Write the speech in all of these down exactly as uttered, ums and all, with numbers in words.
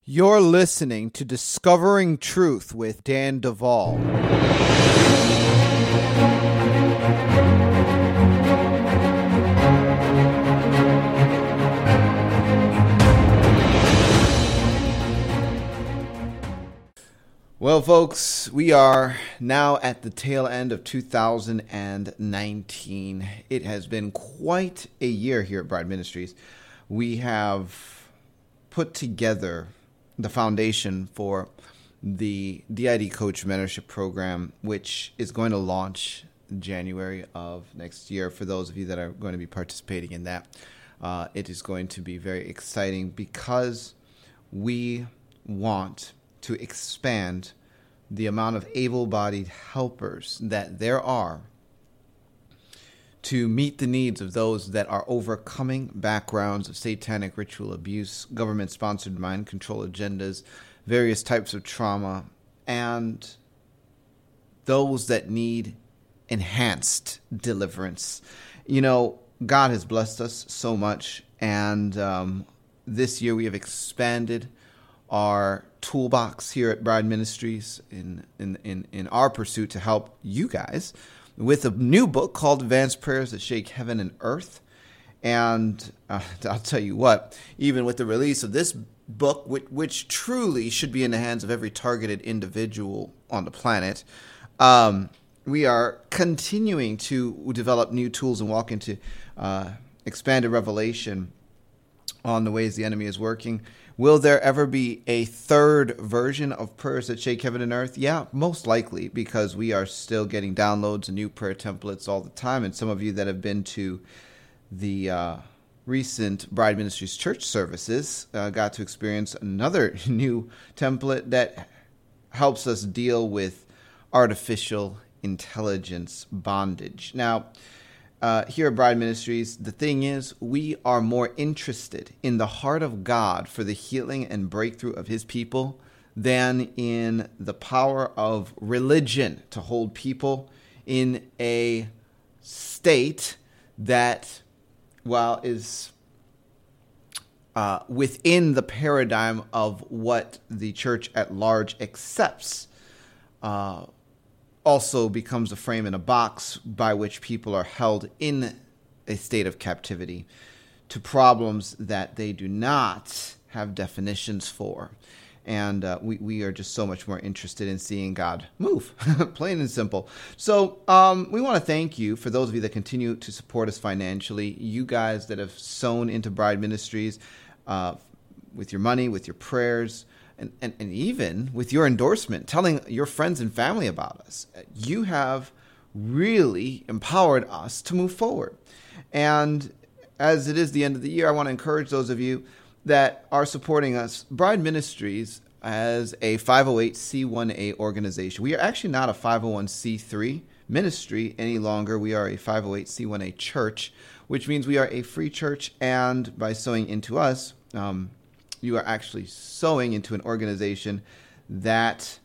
You're listening to Discovering Truth with Dan Duvall. Well, folks, we are now at the tail end of two thousand nineteen. It has been quite a year here at Bride Ministries. We have put together the foundation for the D I D Coach Mentorship Program, which is going to launch in January of next year. For those of you that are going to be participating in that, uh, it is going to be very exciting because we want to expand the amount of able-bodied helpers that there are to meet the needs of those that are overcoming backgrounds of satanic ritual abuse, government-sponsored mind control agendas, various types of trauma, and those that need enhanced deliverance. You know, God has blessed us so much, and um, this year we have expanded our toolbox here at Bride Ministries in, in, in, in our pursuit to help you guys with a new book called Advanced Prayers That Shake Heaven and Earth. And uh, I'll tell you what, even with the release of this book, which, which truly should be in the hands of every targeted individual on the planet, um, we are continuing to develop new tools and walk into uh, expanded revelation on the ways the enemy is working. Will there ever be a third version of Prayers That Shake Heaven and Earth? Yeah, most likely, because we are still getting downloads and new prayer templates all the time. And some of you that have been to the uh, recent Bride Ministries church services uh, got to experience another new template that helps us deal with artificial intelligence bondage. Now, Uh, here at Bride Ministries, the thing is, we are more interested in the heart of God for the healing and breakthrough of his people than in the power of religion to hold people in a state that, while is uh, within the paradigm of what the church at large accepts, uh, also becomes a frame in a box by which people are held in a state of captivity to problems that they do not have definitions for. And uh, we, we are just so much more interested in seeing God move, plain and simple. So um, we want to thank you for those of you that continue to support us financially, you guys that have sown into Bride Ministries uh, with your money, with your prayers, And, and, and even with your endorsement, telling your friends and family about us. You have really empowered us to move forward. And as it is the end of the year, I want to encourage those of you that are supporting us. Bride Ministries as a five oh eight c one a organization. We are actually not a five oh one c three ministry any longer. We are a five oh eight c one a church, which means we are a free church. And by sowing into us, um, you are actually sowing into an organization that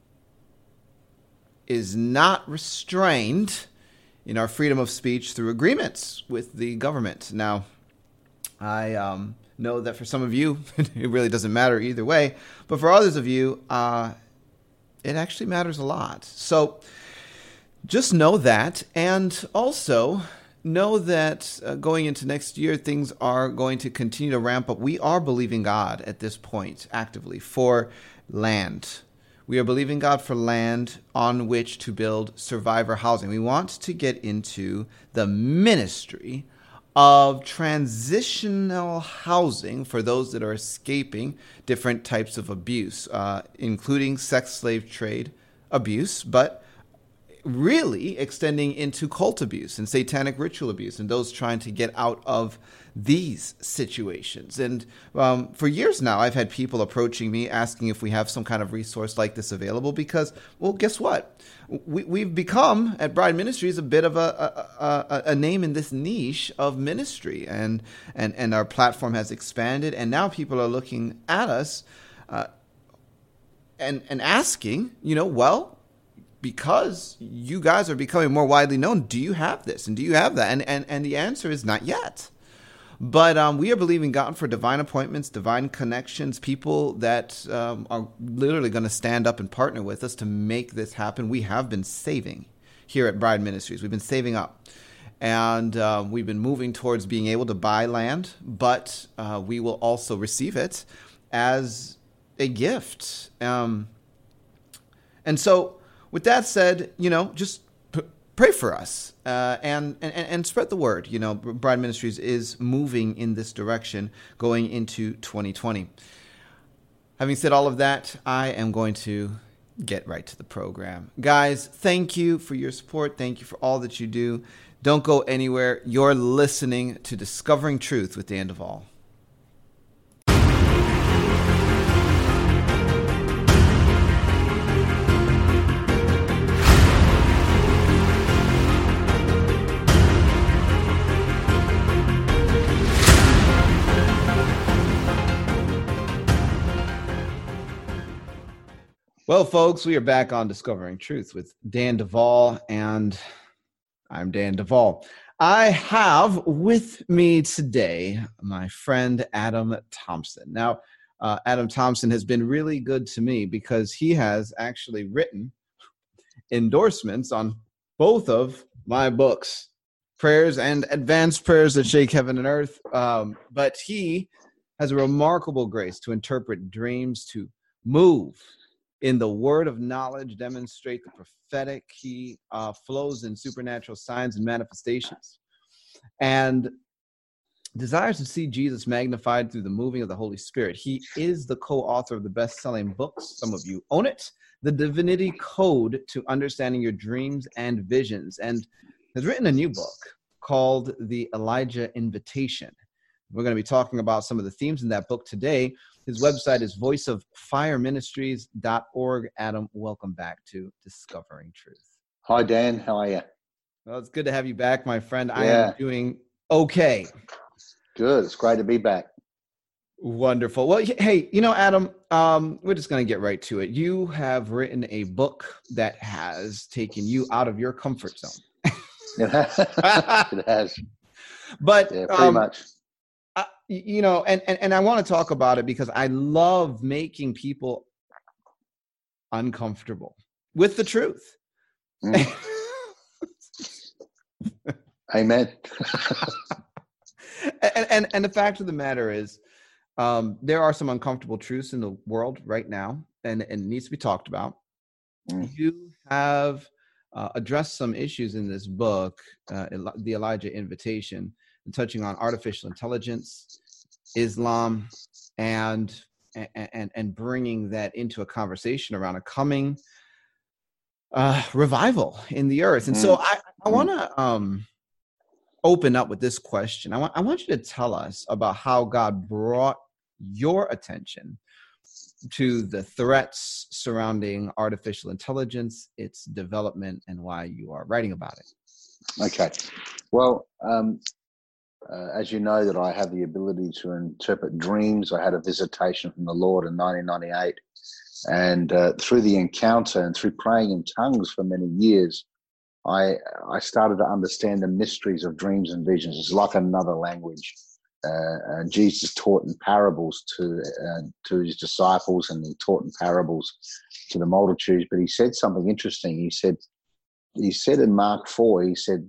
is not restrained in our freedom of speech through agreements with the government. Now, I um, know that for some of you, it really doesn't matter either way. But for others of you, uh, it actually matters a lot. So just know that. And also know that uh, going into next year, things are going to continue to ramp up. We are believing God at this point actively for land. We are believing God for land on which to build survivor housing. We want to get into the ministry of transitional housing for those that are escaping different types of abuse, uh, including sex slave trade abuse, but really extending into cult abuse and satanic ritual abuse and those trying to get out of these situations. And um, for years now, I've had people approaching me asking if we have some kind of resource like this available because, well, guess what? We, we've become, at Bride Ministries, a bit of a, a, a, a name in this niche of ministry. And, and, and our platform has expanded. And now people are looking at us uh, and, and asking, you know, well, because you guys are becoming more widely known, do you have this and do you have that? And and, and the answer is not yet. But um, we are believing God for divine appointments, divine connections, people that um, are literally going to stand up and partner with us to make this happen. We have been saving here at Bride Ministries. We've been saving up. And uh, we've been moving towards being able to buy land, but uh, we will also receive it as a gift. Um, and so with that said, you know, just p- pray for us uh, and, and, and spread the word. You know, Bride Ministries is moving in this direction going into twenty twenty. Having said all of that, I am going to get right to the program. Guys, thank you for your support. Thank you for all that you do. Don't go anywhere. You're listening to Discovering Truth with Dan Duvall. Well, folks, we are back on Discovering Truth with Dan Duvall, and I'm Dan Duvall. I have with me today my friend Adam Thompson. Now, uh, Adam Thompson has been really good to me because he has actually written endorsements on both of my books, Prayers and Advanced Prayers That Shake Heaven and Earth. Um, but he has a remarkable grace to interpret dreams, to move in the word of knowledge, demonstrate the prophetic. He uh, flows in supernatural signs and manifestations, and desires to see Jesus magnified through the moving of the Holy Spirit. He is the co-author of the best-selling books. Some of you own it, The Divinity Code to Understanding Your Dreams and Visions, and has written a new book called The Elijah Invitation. We're going to be talking about some of the themes in that book today. His website is voice of fire ministries dot org. Adam, welcome back to Discovering Truth. Hi, Dan. How are you? Well, it's good to have you back, my friend. Yeah. I am doing okay. Good. It's great to be back. Wonderful. Well, hey, you know, Adam, um, we're just going to get right to it. You have written a book that has taken you out of your comfort zone. It has. But yeah, pretty um, much. Uh, you know, and, and, and I want to talk about it because I love making people uncomfortable with the truth. Mm. Amen. and, and and the fact of the matter is, um, there are some uncomfortable truths in the world right now, and, and it needs to be talked about. Mm. You have uh, addressed some issues in this book, uh, The Elijah Invitation, touching on artificial intelligence, Islam, and and and bringing that into a conversation around a coming uh, revival in the earth. And mm. so I, I want to um, open up with this question. I want I want you to tell us about how God brought your attention to the threats surrounding artificial intelligence, its development, and why you are writing about it. Okay. Well, um, Uh, as you know, that I have the ability to interpret dreams. I had a visitation from the Lord in nineteen ninety-eight. And uh, through the encounter and through praying in tongues for many years, I I started to understand the mysteries of dreams and visions. It's like another language. Uh, and Jesus taught in parables to uh, to his disciples, and he taught in parables to the multitudes. But he said something interesting. He said, he said in Mark four, he said,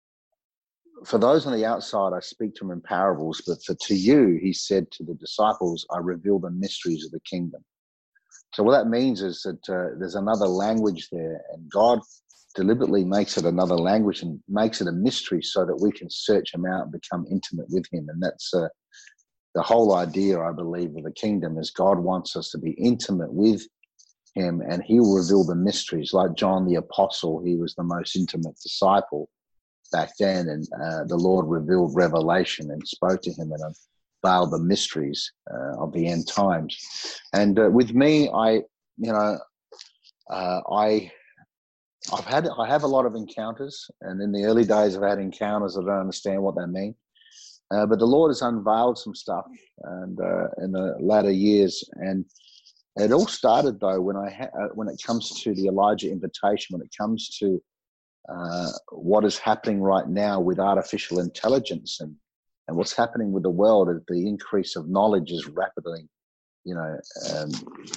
for those on the outside, I speak to them in parables, but for to you, he said to the disciples, I reveal the mysteries of the kingdom. So what that means is that uh, there's another language there, and God deliberately makes it another language and makes it a mystery so that we can search him out and become intimate with him. And that's uh, the whole idea, I believe, of the kingdom is God wants us to be intimate with him, and he will reveal the mysteries. Like John the Apostle, he was the most intimate disciple back then, and uh, the Lord revealed revelation and spoke to him and unveiled the mysteries uh, of the end times. And uh, with me, I, you know, uh, I, I've had, I have a lot of encounters, and in the early days, I've had encounters. I don't understand what they mean, uh, but the Lord has unveiled some stuff, and uh, in the latter years, and it all started though when I, ha- uh, when it comes to the Elijah invitation, when it comes to Uh, what is happening right now with artificial intelligence and And what's happening with the world is the increase of knowledge is rapidly, you know, um,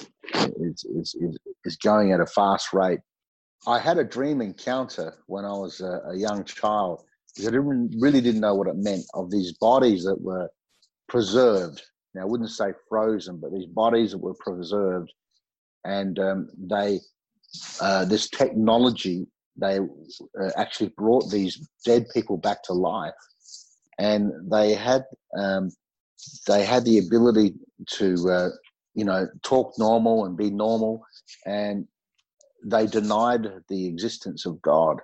is, is, is, is going at a fast rate. I had a dream encounter when I was a, a young child, because I didn't, really didn't know what it meant, of these bodies that were preserved. Now, I wouldn't say frozen, but these bodies that were preserved. And um, they, uh, this technology, they uh, actually brought these dead people back to life. And they had um, they had the ability to, uh, you know, talk normal and be normal. And they denied the existence of God.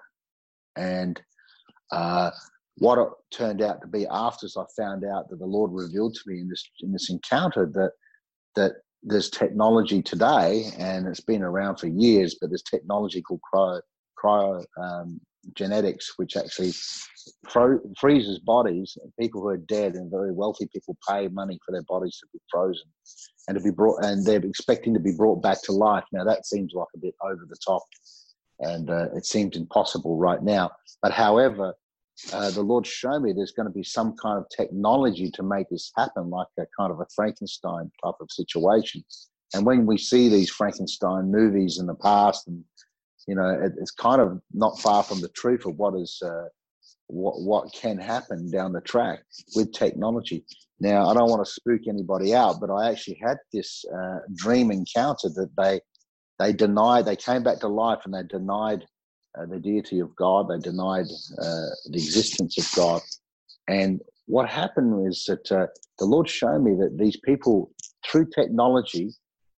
And uh, what it turned out to be after, as I found out that the Lord revealed to me in this in this encounter that that there's technology today, and it's been around for years, but there's technology called cryo, cryo um, genetics, which actually fro- freezes bodies. People who are dead, and very wealthy people pay money for their bodies to be frozen and to be brought, and they're expecting to be brought back to life. Now that seems like a bit over the top, and uh, it seems impossible right now. But however, uh, the Lord showed me there's going to be some kind of technology to make this happen, like a kind of a Frankenstein type of situation. And when we see these Frankenstein movies in the past, and you know, it, it's kind of not far from the truth of what is uh, what what can happen down the track with technology. Now, I don't want to spook anybody out, but I actually had this uh, dream encounter that they they denied, they came back to life, and they denied uh, the deity of God. They denied uh, the existence of God. And what happened is that uh, the Lord showed me that these people, through technology,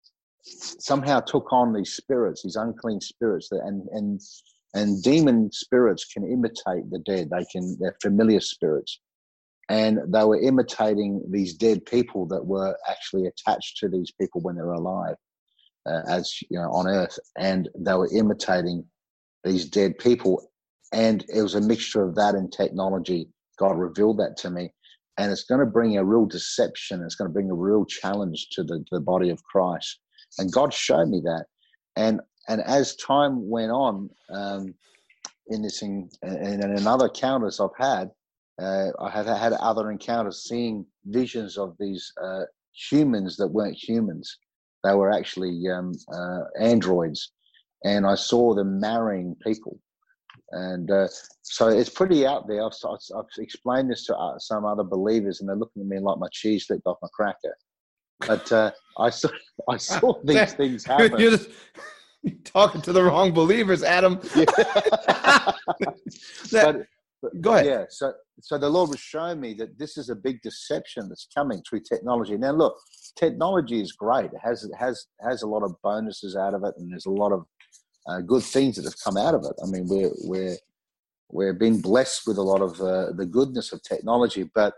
somehow took on these spirits, these unclean spirits, that, and and and demon spirits can imitate the dead. They can, they're familiar spirits, and they were imitating these dead people that were actually attached to these people when they were alive, uh, as you know, on earth, and they were imitating these dead people. And it was a mixture of that and technology. God revealed that to me, and it's going to bring a real deception. It's going to bring a real challenge to the, the body of Christ. And God showed me that. And and as time went on, um, in this in, in, in other encounters I've had, uh, I have had other encounters seeing visions of these uh, humans that weren't humans. They were actually um, uh, androids. And I saw them marrying people. And uh, so it's pretty out there. I've, I've explained this to uh, some other believers, and they're looking at me like my cheese slipped off my cracker. But uh, I saw I saw these things happen. You're just talking to the wrong believers, Adam. Yeah. that, but, but, go ahead. Yeah. So so the Lord was showing me that this is a big deception that's coming through technology. Now, look, technology is great. It has it has has a lot of bonuses out of it, and there's a lot of uh, good things that have come out of it. I mean, we're we're we're being blessed with a lot of uh, the goodness of technology, but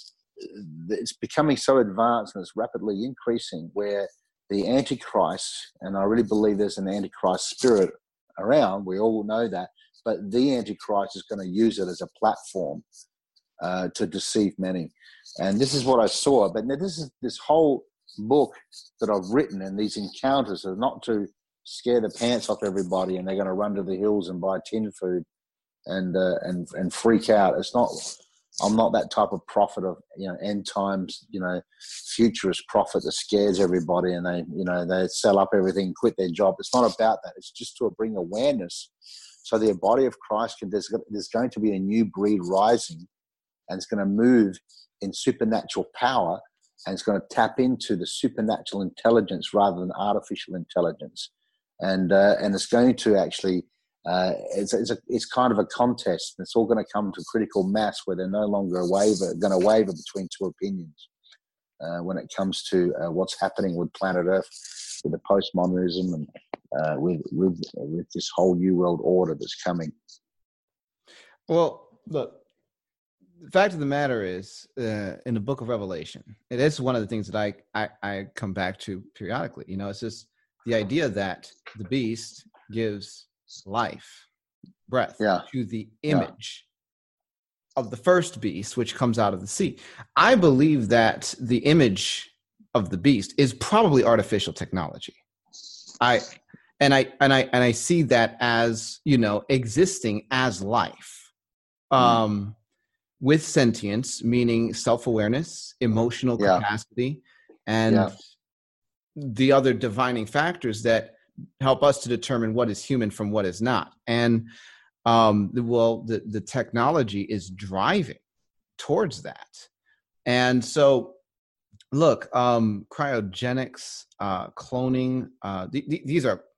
it's becoming so advanced and it's rapidly increasing, where the Antichrist, and I really believe there's an Antichrist spirit around, we all know that, but the Antichrist is going to use it as a platform uh, to deceive many. And this is what I saw. But now this is this whole book that I've written, and these encounters are not to scare the pants off everybody and they're going to run to the hills and buy tin food and uh, and and freak out. It's not. I'm not that type of prophet of, you know, end times, you know, futurist prophet that scares everybody and they, you know, they sell up everything, quit their job. It's not about that. It's just to bring awareness so the body of Christ can, there's, there's going to be a new breed rising, and it's going to move in supernatural power, and it's going to tap into the supernatural intelligence rather than artificial intelligence. And, uh, and it's going to actually, Uh, it's it's, a, it's kind of a contest. It's all going to come to critical mass where they're no longer a waver, going to waver between two opinions uh, when it comes to uh, what's happening with planet Earth, with the postmodernism, and uh, with with with this whole new world order that's coming. Well, look, the fact of the matter is, uh, in the Book of Revelation, it is one of the things that I, I I come back to periodically. You know, it's just the idea that the beast gives life, breath, yeah. to the image yeah. of the first beast, which comes out of the sea. I believe that the image of the beast is probably artificial technology. I and I and I and I see that as, you know, existing as life. Um, with sentience, meaning self-awareness, emotional Yeah. capacity, and Yeah. the other divining factors that help us to determine what is human from what is not. And um, well, the, the technology is driving towards that. And so, look, um, cryogenics, uh, cloning, uh, th- th- these are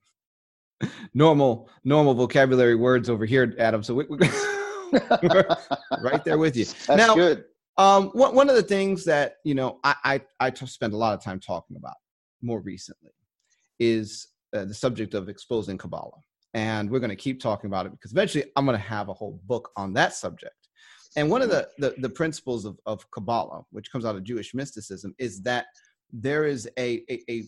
normal normal vocabulary words over here, Adam. So we, we, we're right there with you. That's now, good. Um, one, one of the things that, you know, I, I, I t- spend a lot of time talking about more recently is uh, the subject of exposing Kabbalah. And we're going to keep talking about it because eventually I'm going to have a whole book on that subject. And one of the, the, the principles of, of Kabbalah, which comes out of Jewish mysticism, is that there is a, a, a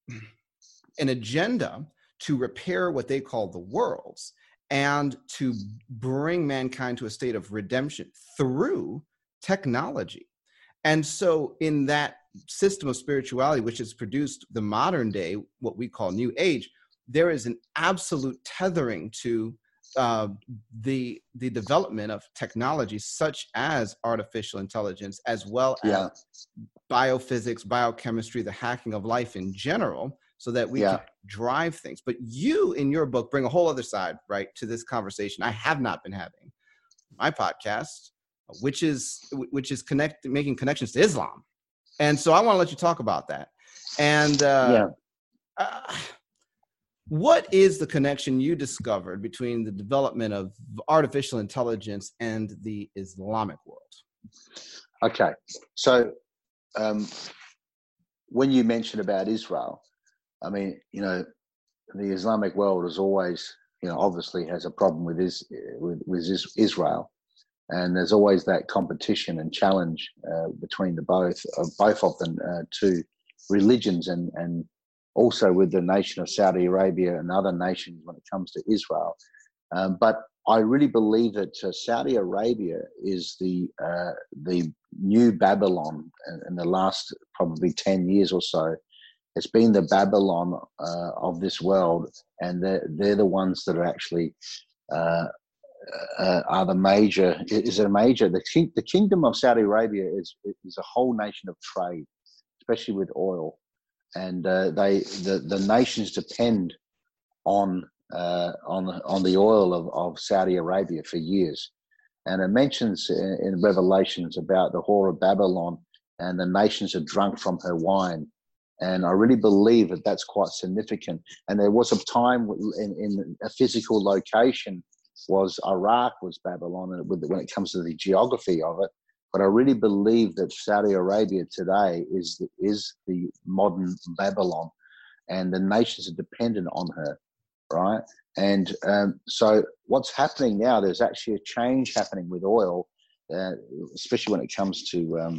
an agenda to repair what they call the worlds and to bring mankind to a state of redemption through technology. And so in that system of spirituality, which has produced the modern day, what we call New Age, there is an absolute tethering to uh, the the development of technology such as artificial intelligence, as well as Yeah. biophysics, biochemistry, the hacking of life in general, so that we Yeah. can drive things. But you, in your book, bring a whole other side, right, to this conversation I have not been having. My podcast, which is which is connect making connections to Islam, and so I want to let you talk about that. And uh, Yeah. uh, what is the connection you discovered between the development of artificial intelligence and the Islamic world? Okay, so um, when you mentioned about Israel, I mean, you know, the Islamic world is always, you know, obviously has a problem with is with, with Israel, and there's always that competition and challenge uh, between the both of both of them uh, two religions, and and also with the nation of Saudi Arabia and other nations when it comes to Israel. Um, but I really believe that uh, Saudi Arabia is the uh, the new Babylon in, in the last probably ten years or so. It's been the Babylon uh, of this world, and they're, they're the ones that are actually uh, uh, are the major. Is a major the king, the kingdom of Saudi Arabia is is a whole nation of trade, especially with oil, and uh, they the the nations depend on uh, on on the oil of, of Saudi Arabia for years. And it mentions in, in Revelations about the whore of Babylon, and the nations are drunk from her wine. And I really believe that that's quite significant. And there was a time in, in a physical location was Iraq was Babylon, and when it comes to the geography of it. But I really believe that Saudi Arabia today is the, is the modern Babylon, and the nations are dependent on her, right? And um, so what's happening now, there's actually a change happening with oil, uh, especially when it comes to um,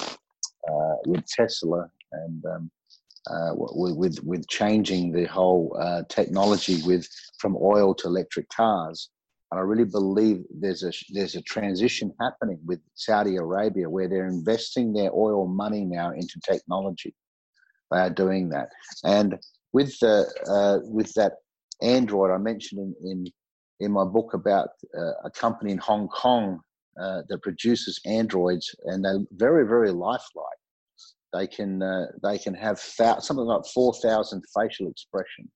uh, with Tesla and um, uh, with with changing the whole uh, technology with from oil to electric cars. And I really believe there's a there's a transition happening with Saudi Arabia where they're investing their oil money now into technology. They are doing that, and with the uh, with that Android I mentioned in in, in my book about uh, a company in Hong Kong uh, that produces androids, and they're very very lifelike. They can uh, they can have th- something like four thousand facial expressions.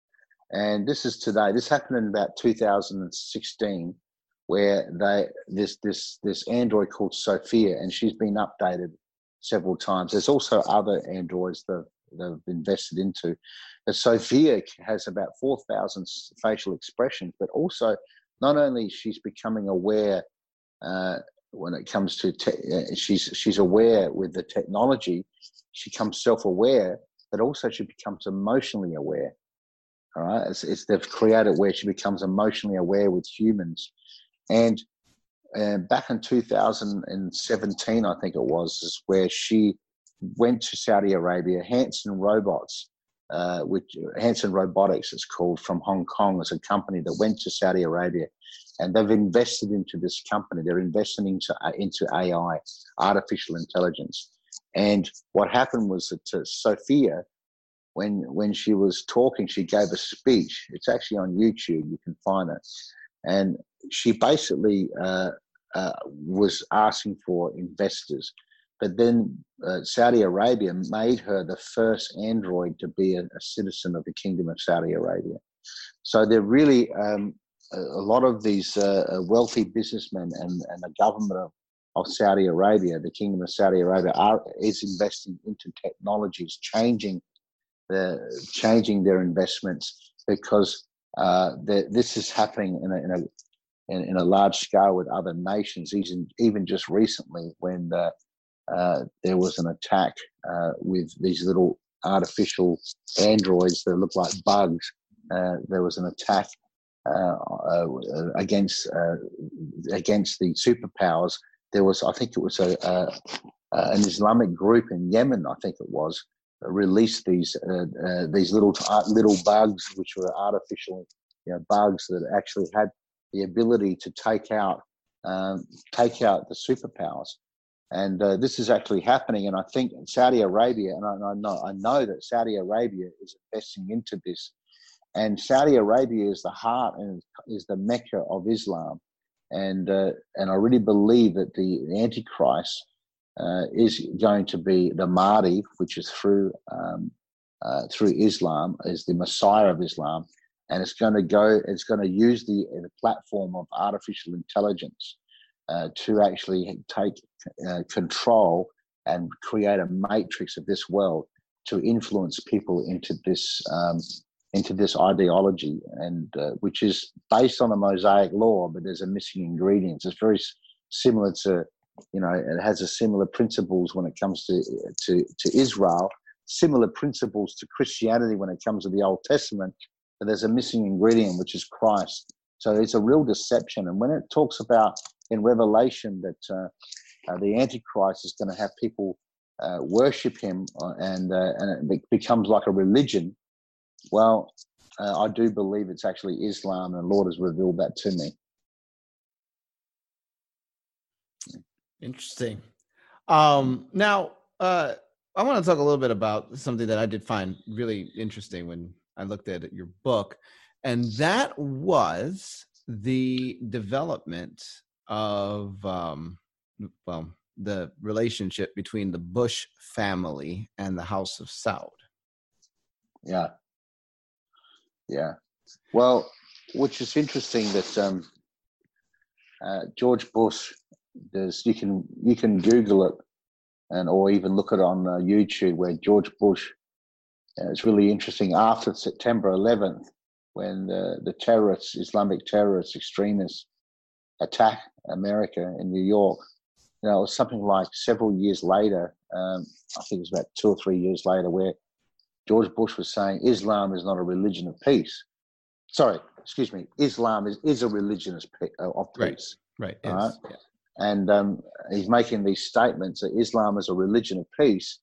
And this is today. This happened in about two thousand sixteen, where they this this this android called Sophia, and she's been updated several times. There's also other androids that they've invested into. But Sophia has about four thousand facial expressions, but also not only she's becoming aware uh, when it comes to te- uh, she's she's aware with the technology. She becomes self-aware, but also she becomes emotionally aware. All right, it's, it's they've created where she becomes emotionally aware with humans. And uh, back in two thousand seventeen, I think it was, is where she went to Saudi Arabia. Hanson Robots, uh, which Hanson Robotics is called, from Hong Kong, is a company that went to Saudi Arabia, and they've invested into this company. They're investing into uh, into A I, artificial intelligence. And what happened was that uh, Sophia, when when she was talking, she gave a speech. It's actually on YouTube. You can find it. And she basically uh, uh, was asking for investors. But then uh, Saudi Arabia made her the first android to be a, a citizen of the Kingdom of Saudi Arabia. So they're really um, a, a lot of these uh, wealthy businessmen and, and the government of, of Saudi Arabia, the Kingdom of Saudi Arabia, are, is investing into technologies, changing the changing their investments because uh, this is happening in a, in a in, in a large scale with other nations. Even even just recently, when the, uh, there was an attack uh, with these little artificial androids that look like bugs. Uh, there was an attack uh, uh, against uh, against the superpowers. There was, I think, it was a, a an Islamic group in Yemen. I think it was released these uh, uh, these little uh, little bugs, which were artificial, you know, bugs that actually had the ability to take out um, take out the superpowers. And uh, this is actually happening. And I think Saudi Arabia, and I, I know I know that Saudi Arabia is investing into this. And Saudi Arabia is the heart and is the Mecca of Islam. And uh, and I really believe that the, the Antichrist uh, is going to be the Mahdi, which is through um, uh, through Islam, is the Messiah of Islam, and it's going to go. It's going to use the, the platform of artificial intelligence uh, to actually take uh, control and create a matrix of this world to influence people into this. Um, into this ideology, and uh, which is based on the Mosaic law, but there's a missing ingredient. It's very similar to, you know, it has a similar principles when it comes to, to, to Israel, similar principles to Christianity when it comes to the Old Testament, but there's a missing ingredient, which is Christ. So it's a real deception. And when it talks about in Revelation that uh, uh, the Antichrist is going to have people uh, worship him uh, and, uh, and it becomes like a religion, well, uh, I do believe it's actually Islam, and the Lord has revealed that to me. Interesting. Um, now, uh, I want to talk a little bit about something that I did find really interesting when I looked at your book, and that was the development of, um, well, the relationship between the Bush family and the House of Saud. Yeah. Yeah, well, which is interesting that um, uh, George Bush, there's you can you can Google it, and or even look it on uh, YouTube where George Bush. Uh, it's really interesting after September eleventh, when the, the terrorists, Islamic terrorists, extremists, attack America in New York. You know, it was something like several years later. Um, I think it was about two or three years later, where George Bush was saying Islam is not a religion of peace. Sorry, excuse me. Islam is, is a religion of peace. Right, right. right? Is, yeah. And um, he's making these statements that Islam is a religion of peace.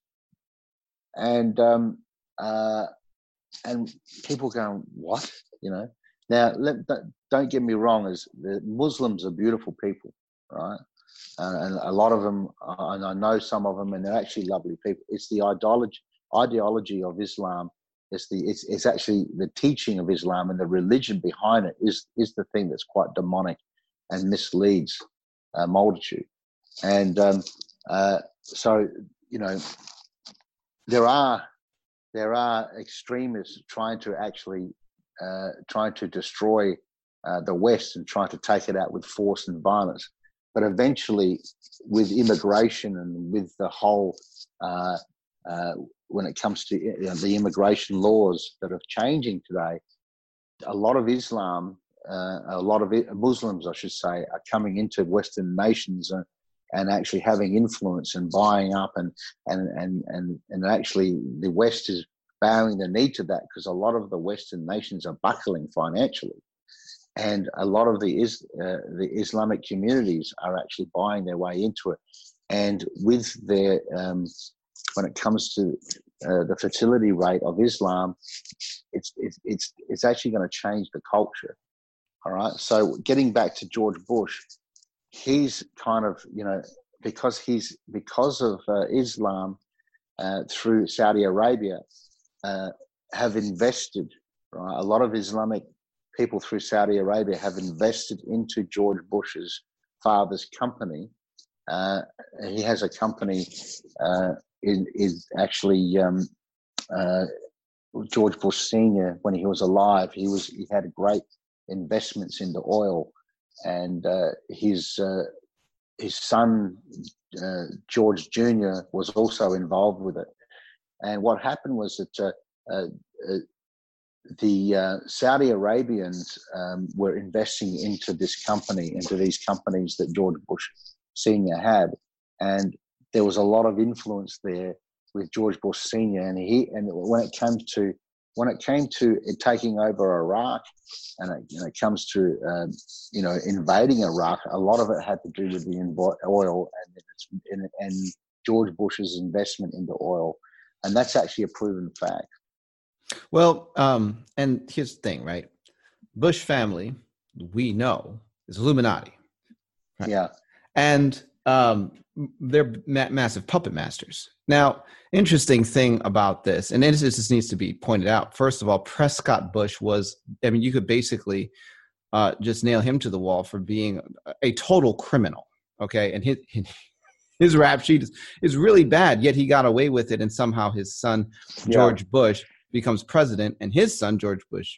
And um, uh, and people going, what? You know? Now, let, don't get me wrong, as the Muslims are beautiful people, right? Uh, and a lot of them, uh, and I know some of them, and they're actually lovely people. It's the ideology. ideology of Islam is the it's, it's actually the teaching of Islam, and the religion behind it is is the thing that's quite demonic and misleads a multitude. And um, uh, so you know there are there are extremists trying to actually uh, trying to destroy uh, the West and trying to take it out with force and violence. But eventually, with immigration and with the whole uh, uh, when it comes to you know, the immigration laws that are changing today, a lot of Islam, uh, a lot of it, Muslims, I should say, are coming into Western nations and, and actually having influence and buying up, and and and and and actually the West is bowing the knee to that, because a lot of the Western nations are buckling financially, and a lot of the is uh, the Islamic communities are actually buying their way into it, and with their um, when it comes to uh, the fertility rate of Islam, it's it's it's, it's actually going to change the culture. All right. So getting back to George Bush, he's kind of, you know, because he's because of uh, Islam uh, through Saudi Arabia uh, have invested, right? A lot of Islamic people through Saudi Arabia have invested into George Bush's father's company. Uh, he has a company. Uh, is, is actually um, uh, George Bush Senior. When he was alive, he was he had great investments into oil, and uh, his uh, his son uh, George Junior was also involved with it. And what happened was that uh, uh, uh, the uh, Saudi Arabians um, were investing into this company, into these companies that George Bush Senior had, and there was a lot of influence there with George Bush Senior. And he, and when it came to when it came to it taking over Iraq, and it, you know, it comes to um, you know invading Iraq, a lot of it had to do with the invo- oil and, and and George Bush's investment into oil, and that's actually a proven fact. Well, um, and here's the thing, right? Bush family, we know, is Illuminati. Right? Yeah. And um, they're ma- massive puppet masters. Now, interesting thing about this, and this just needs to be pointed out. First of all, Prescott Bush was, I mean, you could basically uh, just nail him to the wall for being a total criminal, okay? And his, his rap sheet is, is really bad, yet he got away with it, and somehow his son, George yeah. Bush, becomes president, and his son, George Bush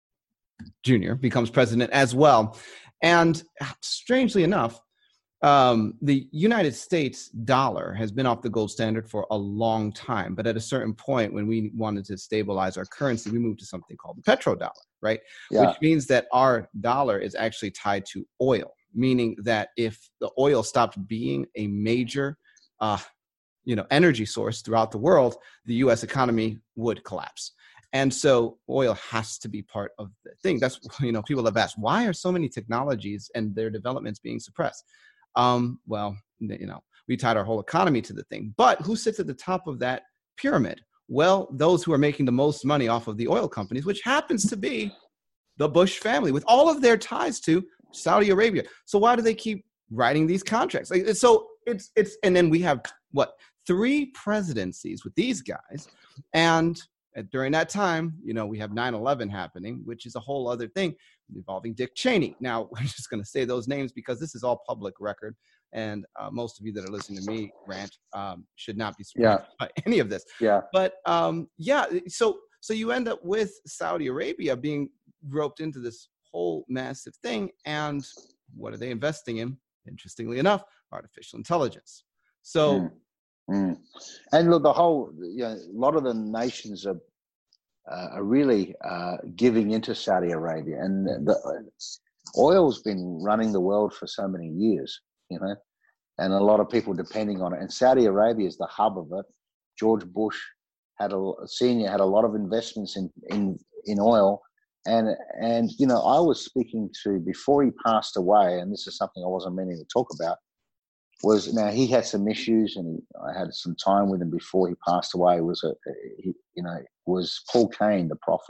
Junior, becomes president as well. And strangely enough, um, the United States dollar has been off the gold standard for a long time. But at a certain point, when we wanted to stabilize our currency, we moved to something called the petrodollar, right? Yeah. Which means that our dollar is actually tied to oil, meaning that if the oil stopped being a major uh, you know, energy source throughout the world, the U S economy would collapse. And so oil has to be part of the thing. That's, you know, people have asked, why are so many technologies and their developments being suppressed? Um, well, you know, we tied our whole economy to the thing. But who sits at the top of that pyramid? Well, those who are making the most money off of the oil companies, which happens to be the Bush family with all of their ties to Saudi Arabia. So why do they keep writing these contracts? Like, so it's, it's, and then we have what? Three presidencies with these guys. And during that time, you know, we have nine eleven happening, which is a whole other thing involving Dick Cheney. Now, we're just going to say those names because this is all public record. And uh, most of you that are listening to me rant um, should not be surprised yeah. by any of this. Yeah. But um, yeah, so so you end up with Saudi Arabia being roped into this whole massive thing. And what are they investing in? Interestingly enough, artificial intelligence. So mm. Mm. And look, the whole, you know, a lot of the nations are uh, are really uh, giving into Saudi Arabia, and the oil's been running the world for so many years, you know, and a lot of people depending on it. And Saudi Arabia is the hub of it. George Bush had a senior had a lot of investments in in in oil, and and you know, I was speaking to before he passed away, and this is something I wasn't meaning to talk about. Was now he had some issues, and I had some time with him before he passed away. Was a he, you know was Paul Cain, the prophet?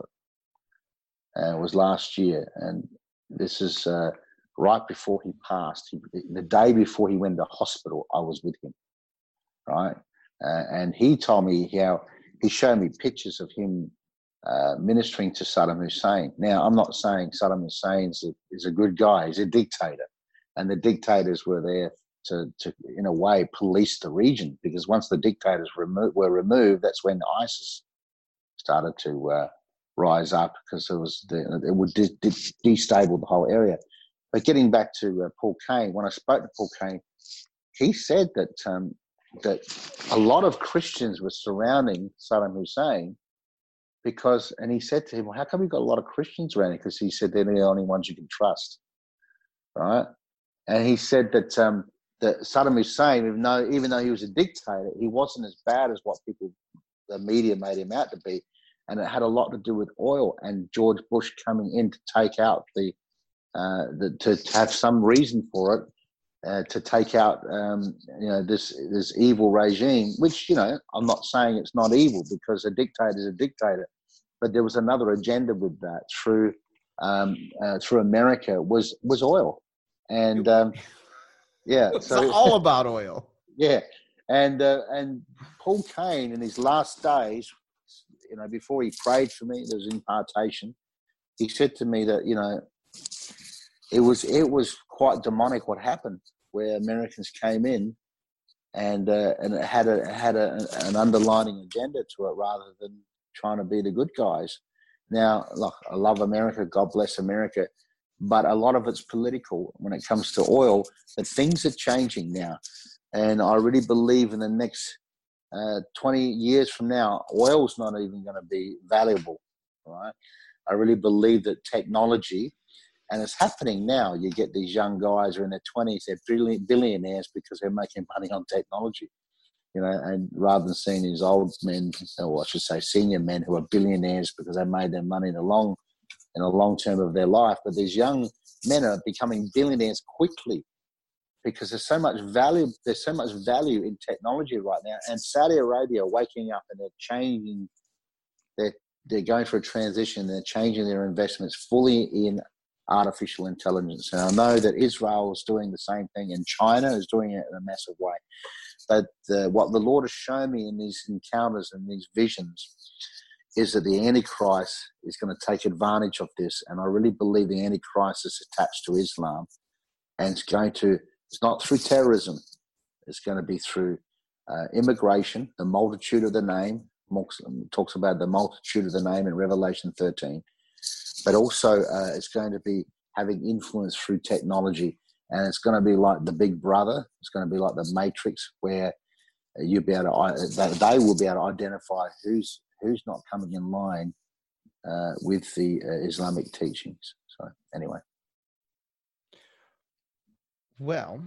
Uh, it was last year, and this is uh, right before he passed. He, the day before he went to hospital, I was with him, right? Uh, and he told me how he showed me pictures of him uh, ministering to Saddam Hussein. Now, I'm not saying Saddam Hussein is a, is a good guy; he's a dictator, and the dictators were there To, to, in a way, police the region, because once the dictators remo- were removed, that's when ISIS started to uh, rise up, because it was the, it would de- de- destabilize the whole area. But getting back to uh, Paul Cain, when I spoke to Paul Cain, he said that um, that a lot of Christians were surrounding Saddam Hussein because, and he said to him, well, how come you got a lot of Christians around here? Because he said they're the only ones you can trust, right? And he said that um, that Saddam Hussein, even though, even though he was a dictator, he wasn't as bad as what people, the media made him out to be. And it had a lot to do with oil and George Bush coming in to take out the, uh, the to have some reason for it, uh, to take out, um, you know, this this evil regime, which, you know, I'm not saying it's not evil, because a dictator is a dictator, but there was another agenda with that through um, uh, through America was was oil. And um, yeah, it's so all about oil. Yeah, and uh, and Paul Cain in his last days, you know, before he prayed for me, there was impartation. He said to me that, you know, it was it was quite demonic what happened, where Americans came in and uh, and it had a had a, an underlining agenda to it rather than trying to be the good guys. Now, look, I love America, God bless America, but a lot of it's political when it comes to oil. But things are changing now, and I really believe in the next uh, twenty years from now, oil's not even going to be valuable, right? I really believe that technology, and it's happening now. You get these young guys who are in their twenties, they're brilliant billionaires because they're making money on technology, you know, and rather than seeing these old men, or I should say senior men who are billionaires because they made their money in the long, in the long term of their life. But these young men are becoming billionaires quickly because there's so much value, there's so much value in technology right now. And Saudi Arabia are waking up and they're changing, they're, they're going for a transition, they're changing their investments fully in artificial intelligence. And I know that Israel is doing the same thing, and China is doing it in a massive way. But uh, what the Lord has shown me in these encounters and these visions is that the Antichrist is going to take advantage of this. And I really believe the Antichrist is attached to Islam, and it's going to, it's not through terrorism. It's going to be through uh, immigration, the multitude of the name, talks about the multitude of the name in Revelation thirteen. But also uh, it's going to be having influence through technology. And it's going to be like the Big Brother. It's going to be like the Matrix, where you'll be able to, they will be able to identify who's who's not coming in line uh, with the uh, Islamic teachings. So anyway. Well,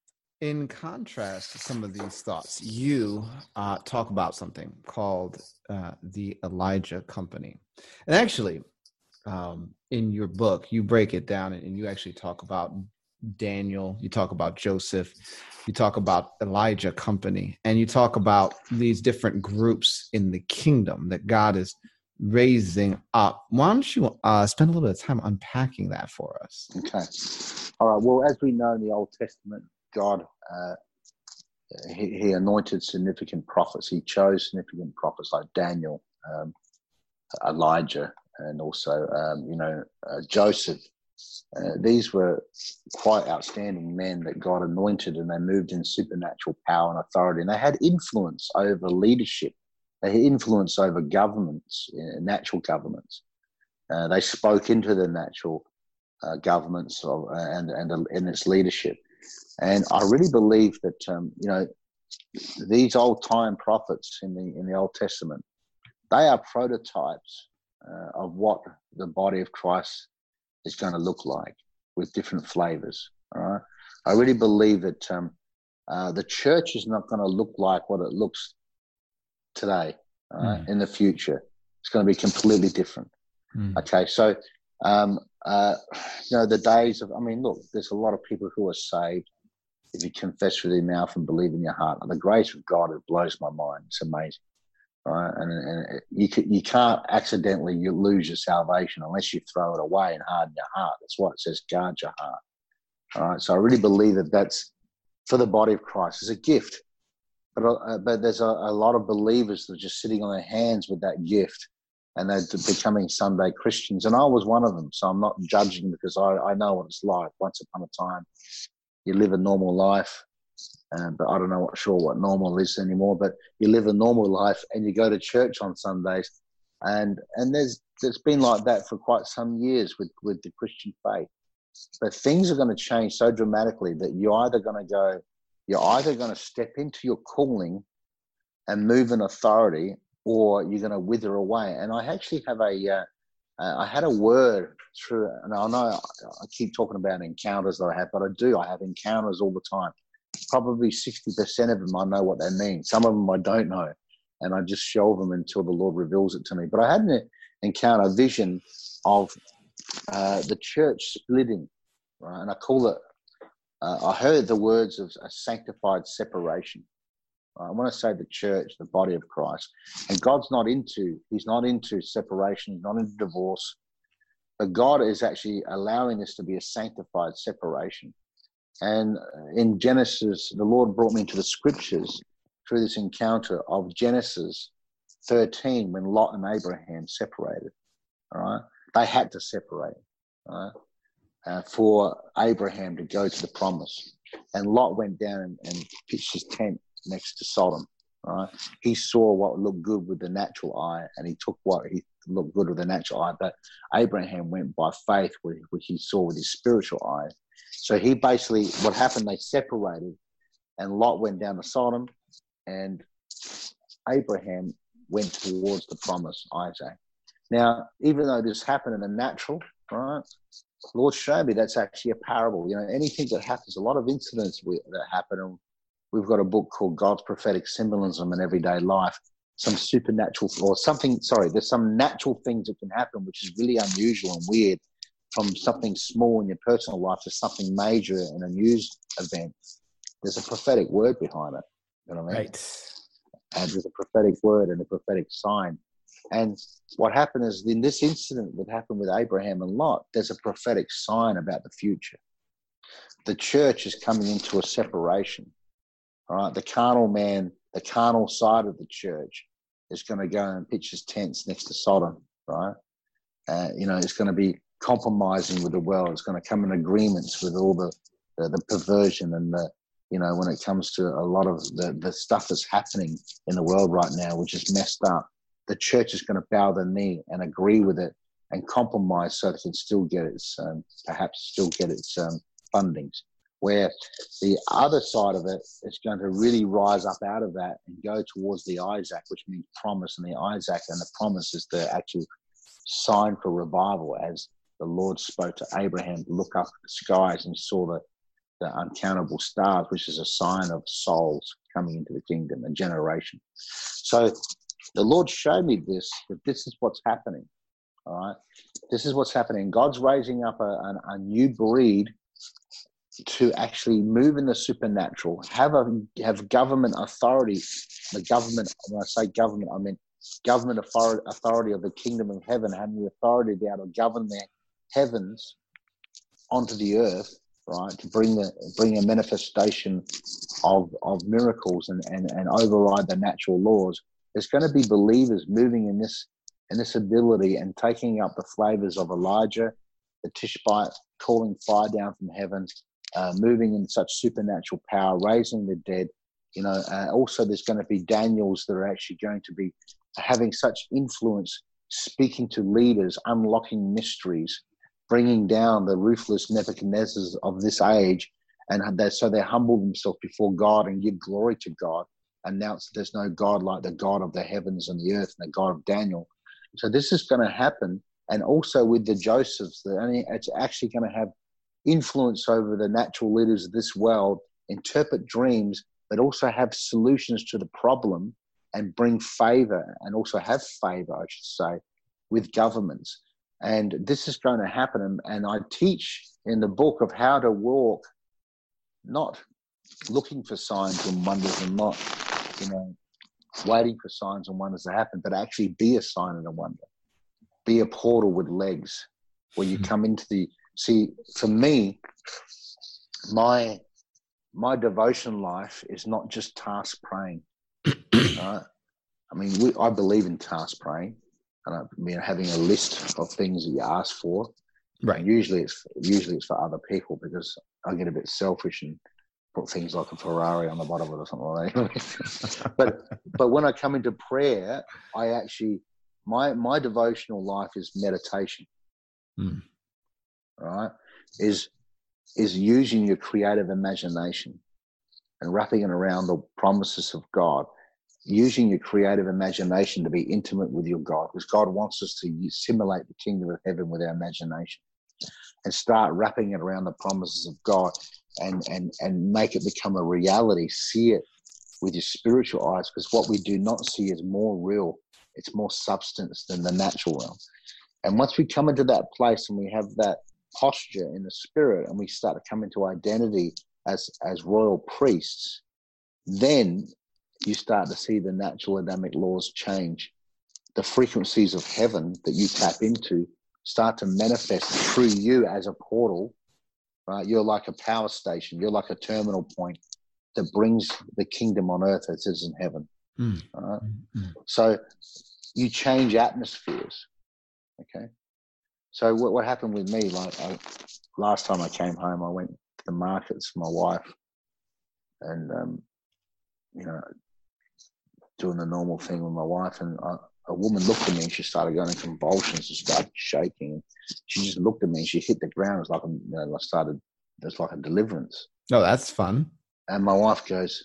in contrast to some of these thoughts, you uh, talk about something called uh, the Elijah Company. And actually, um, in your book, you break it down and you actually talk about Daniel, you talk about Joseph, you talk about Elijah Company, and you talk about these different groups in the kingdom that God is raising up. Why don't you uh, spend a little bit of time unpacking that for us? Okay. All right. Well, as we know in the Old Testament, God, uh, he, he anointed significant prophets. He chose significant prophets like Daniel, um, Elijah, and also, um, you know, uh, Joseph. Uh, these were quite outstanding men that God anointed, and they moved in supernatural power and authority. And they had influence over leadership. They had influence over governments, uh, natural governments. Uh, they spoke into the natural uh, governments of, uh, and, and, uh, and its leadership. And I really believe that, um, you know, these old-time prophets in the in the Old Testament, they are prototypes uh, of what the body of Christ is going to look like, with different flavors. All right. I really believe that um, uh, the church is not going to look like what it looks today. All right? Mm. In the future, it's going to be completely different. Mm. Okay. So, um, uh, you know, the days of, I mean, look, there's a lot of people who are saved if you confess with your mouth and believe in your heart. And the grace of God, it blows my mind. It's amazing. Right? And, and you can, you can't accidentally you lose your salvation unless you throw it away and harden your heart. That's why it says guard your heart. All right. So I really believe that that's for the body of Christ. It's a gift, but uh, but there's a, a lot of believers that are just sitting on their hands with that gift, and they're becoming Sunday Christians. And I was one of them. So I'm not judging, because I, I know what it's like. Once upon a time, you live a normal life. Um, but I don't know what sure what normal is anymore. But you live a normal life and you go to church on Sundays, and and there's there's been like that for quite some years with, with the Christian faith. But things are going to change so dramatically that you're either going to go, you're either going to step into your calling and move in authority, or you're going to wither away. And I actually have a uh, uh, I had a word through, and I know I keep talking about encounters that I have, but I do. I have encounters all the time. Probably sixty percent of them I know what they mean. Some of them I don't know, and I just show them until the Lord reveals it to me. But I had an encounter, a vision of uh, the church splitting, right? And I call it, uh, I heard the words of a sanctified separation. I want to say the church, the body of Christ. And God's not into, he's not into separation, he's not into divorce. But God is actually allowing this to be a sanctified separation. And in Genesis, the Lord brought me into the scriptures through this encounter of Genesis thirteen, when Lot and Abraham separated. All right. They had to separate. All right. uh, for Abraham to go to the promise. And Lot went down and, and pitched his tent next to Sodom. Right? He saw what looked good with the natural eye, and he took what he looked good with the natural eye. But Abraham went by faith, which he saw with his spiritual eye. So he basically, what happened, they separated, and Lot went down to Sodom, and Abraham went towards the promise, Isaac. Now, even though this happened in the natural, right, Lord showed me that's actually a parable. You know, anything that happens, a lot of incidents we, that happen, and we've got a book called God's Prophetic Symbolism in Everyday Life, some supernatural, or something, sorry, there's some natural things that can happen, which is really unusual and weird, from something small in your personal life to something major in a news event. There's a prophetic word behind it. You know what I mean? Right. And there's a prophetic word and a prophetic sign. And what happened is, in this incident that happened with Abraham and Lot, there's a prophetic sign about the future. The church is coming into a separation. All right, the carnal man, the carnal side of the church is going to go and pitch his tents next to Sodom, right? Uh, you know, it's going to be compromising with the world. It's going to come in agreements with all the, the, the perversion and the, you know, when it comes to a lot of the, the stuff that's happening in the world right now, which is messed up. The church is going to bow the knee and agree with it and compromise so that it can still get its, um, perhaps still get its um, fundings. Where the other side of it is going to really rise up out of that and go towards the Isaac, which means promise, and the Isaac and the promise is the actual sign for revival, as the Lord spoke to Abraham to look up at the skies and saw the, the uncountable stars, which is a sign of souls coming into the kingdom and generation. So the Lord showed me this, that this is what's happening, all right? This is what's happening. God's raising up a, a, a new breed to actually move in the supernatural, have a have government authority. The government, when I say government, I mean government authority, authority of the kingdom of heaven, having the authority to be able to govern their heavens onto the earth, right, to bring the bring a manifestation of of miracles and, and, and override the natural laws. There's going to be believers moving in this in this ability and taking up the flavors of Elijah, the Tishbite, calling fire down from heaven, uh, moving in such supernatural power, raising the dead. You know, uh, also there's going to be Daniels that are actually going to be having such influence, speaking to leaders, unlocking mysteries, bringing down the ruthless Nebuchadnezzars of this age, and they, so they humble themselves before God and give glory to God, announce that there's no God like the God of the heavens and the earth and the God of Daniel. So this is going to happen, and also with the Josephs, that it's actually going to have influence over the natural leaders of this world, interpret dreams, but also have solutions to the problem and bring favor, and also have favor, I should say, with governments. And this is going to happen. And I teach in the book of how to walk, not looking for signs and wonders and not, you know, waiting for signs and wonders to happen, but actually be a sign and a wonder. Be a portal with legs where you come into the, see, for me, my, my devotion life is not just task praying. Right? I mean, we, I believe in task praying. And I mean, having a list of things that you ask for. Right. And usually it's usually it's for other people, because I get a bit selfish and put things like a Ferrari on the bottom of it or something like that. but but when I come into prayer, I actually my my devotional life is meditation. Mm. Right? Is is using your creative imagination and wrapping it around the promises of God. Using your creative imagination to be intimate with your God, because God wants us to simulate the kingdom of heaven with our imagination and start wrapping it around the promises of God and, and, and make it become a reality. See it with your spiritual eyes, because what we do not see is more real. It's more substance than the natural realm. And once we come into that place and we have that posture in the spirit and we start to come into identity as, as royal priests, then you start to see the natural Adamic laws change. The frequencies of heaven that you tap into start to manifest through you as a portal, right? You're like a power station. You're like a terminal point that brings the kingdom on earth as it is in heaven. Mm. Right? Mm. So you change atmospheres, okay? So what, what happened with me, like I, last time I came home, I went to the markets with my wife and, um, you know, doing the normal thing with my wife. And I, a woman looked at me and she started going in convulsions and started shaking. She just looked at me and she hit the ground. It was like, a, you know, I started, it was like a deliverance. Oh, that's fun. And my wife goes,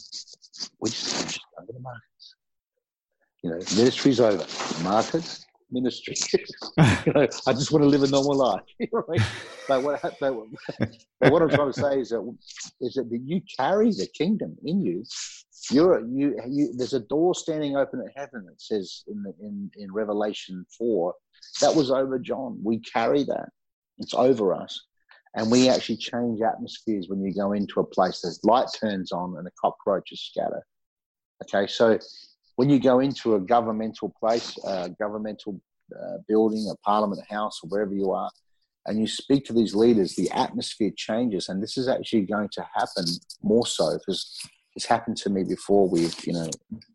we just, we just go to the markets. You know, ministry's over. Markets, ministry. You know, I just want to live a normal life. You know what I mean? But what, but, but what I'm trying to say is that is that you carry the kingdom in you. You're you, you. There's a door standing open at heaven. It says in the, in in Revelation four, that was over John. We carry that. It's over us, and we actually change atmospheres when you go into a place. The light turns on and the cockroaches scatter. Okay, so when you go into a governmental place, a governmental uh, building, a parliament house, or wherever you are, and you speak to these leaders, the atmosphere changes, and this is actually going to happen more so because it's happened to me before. We, you know,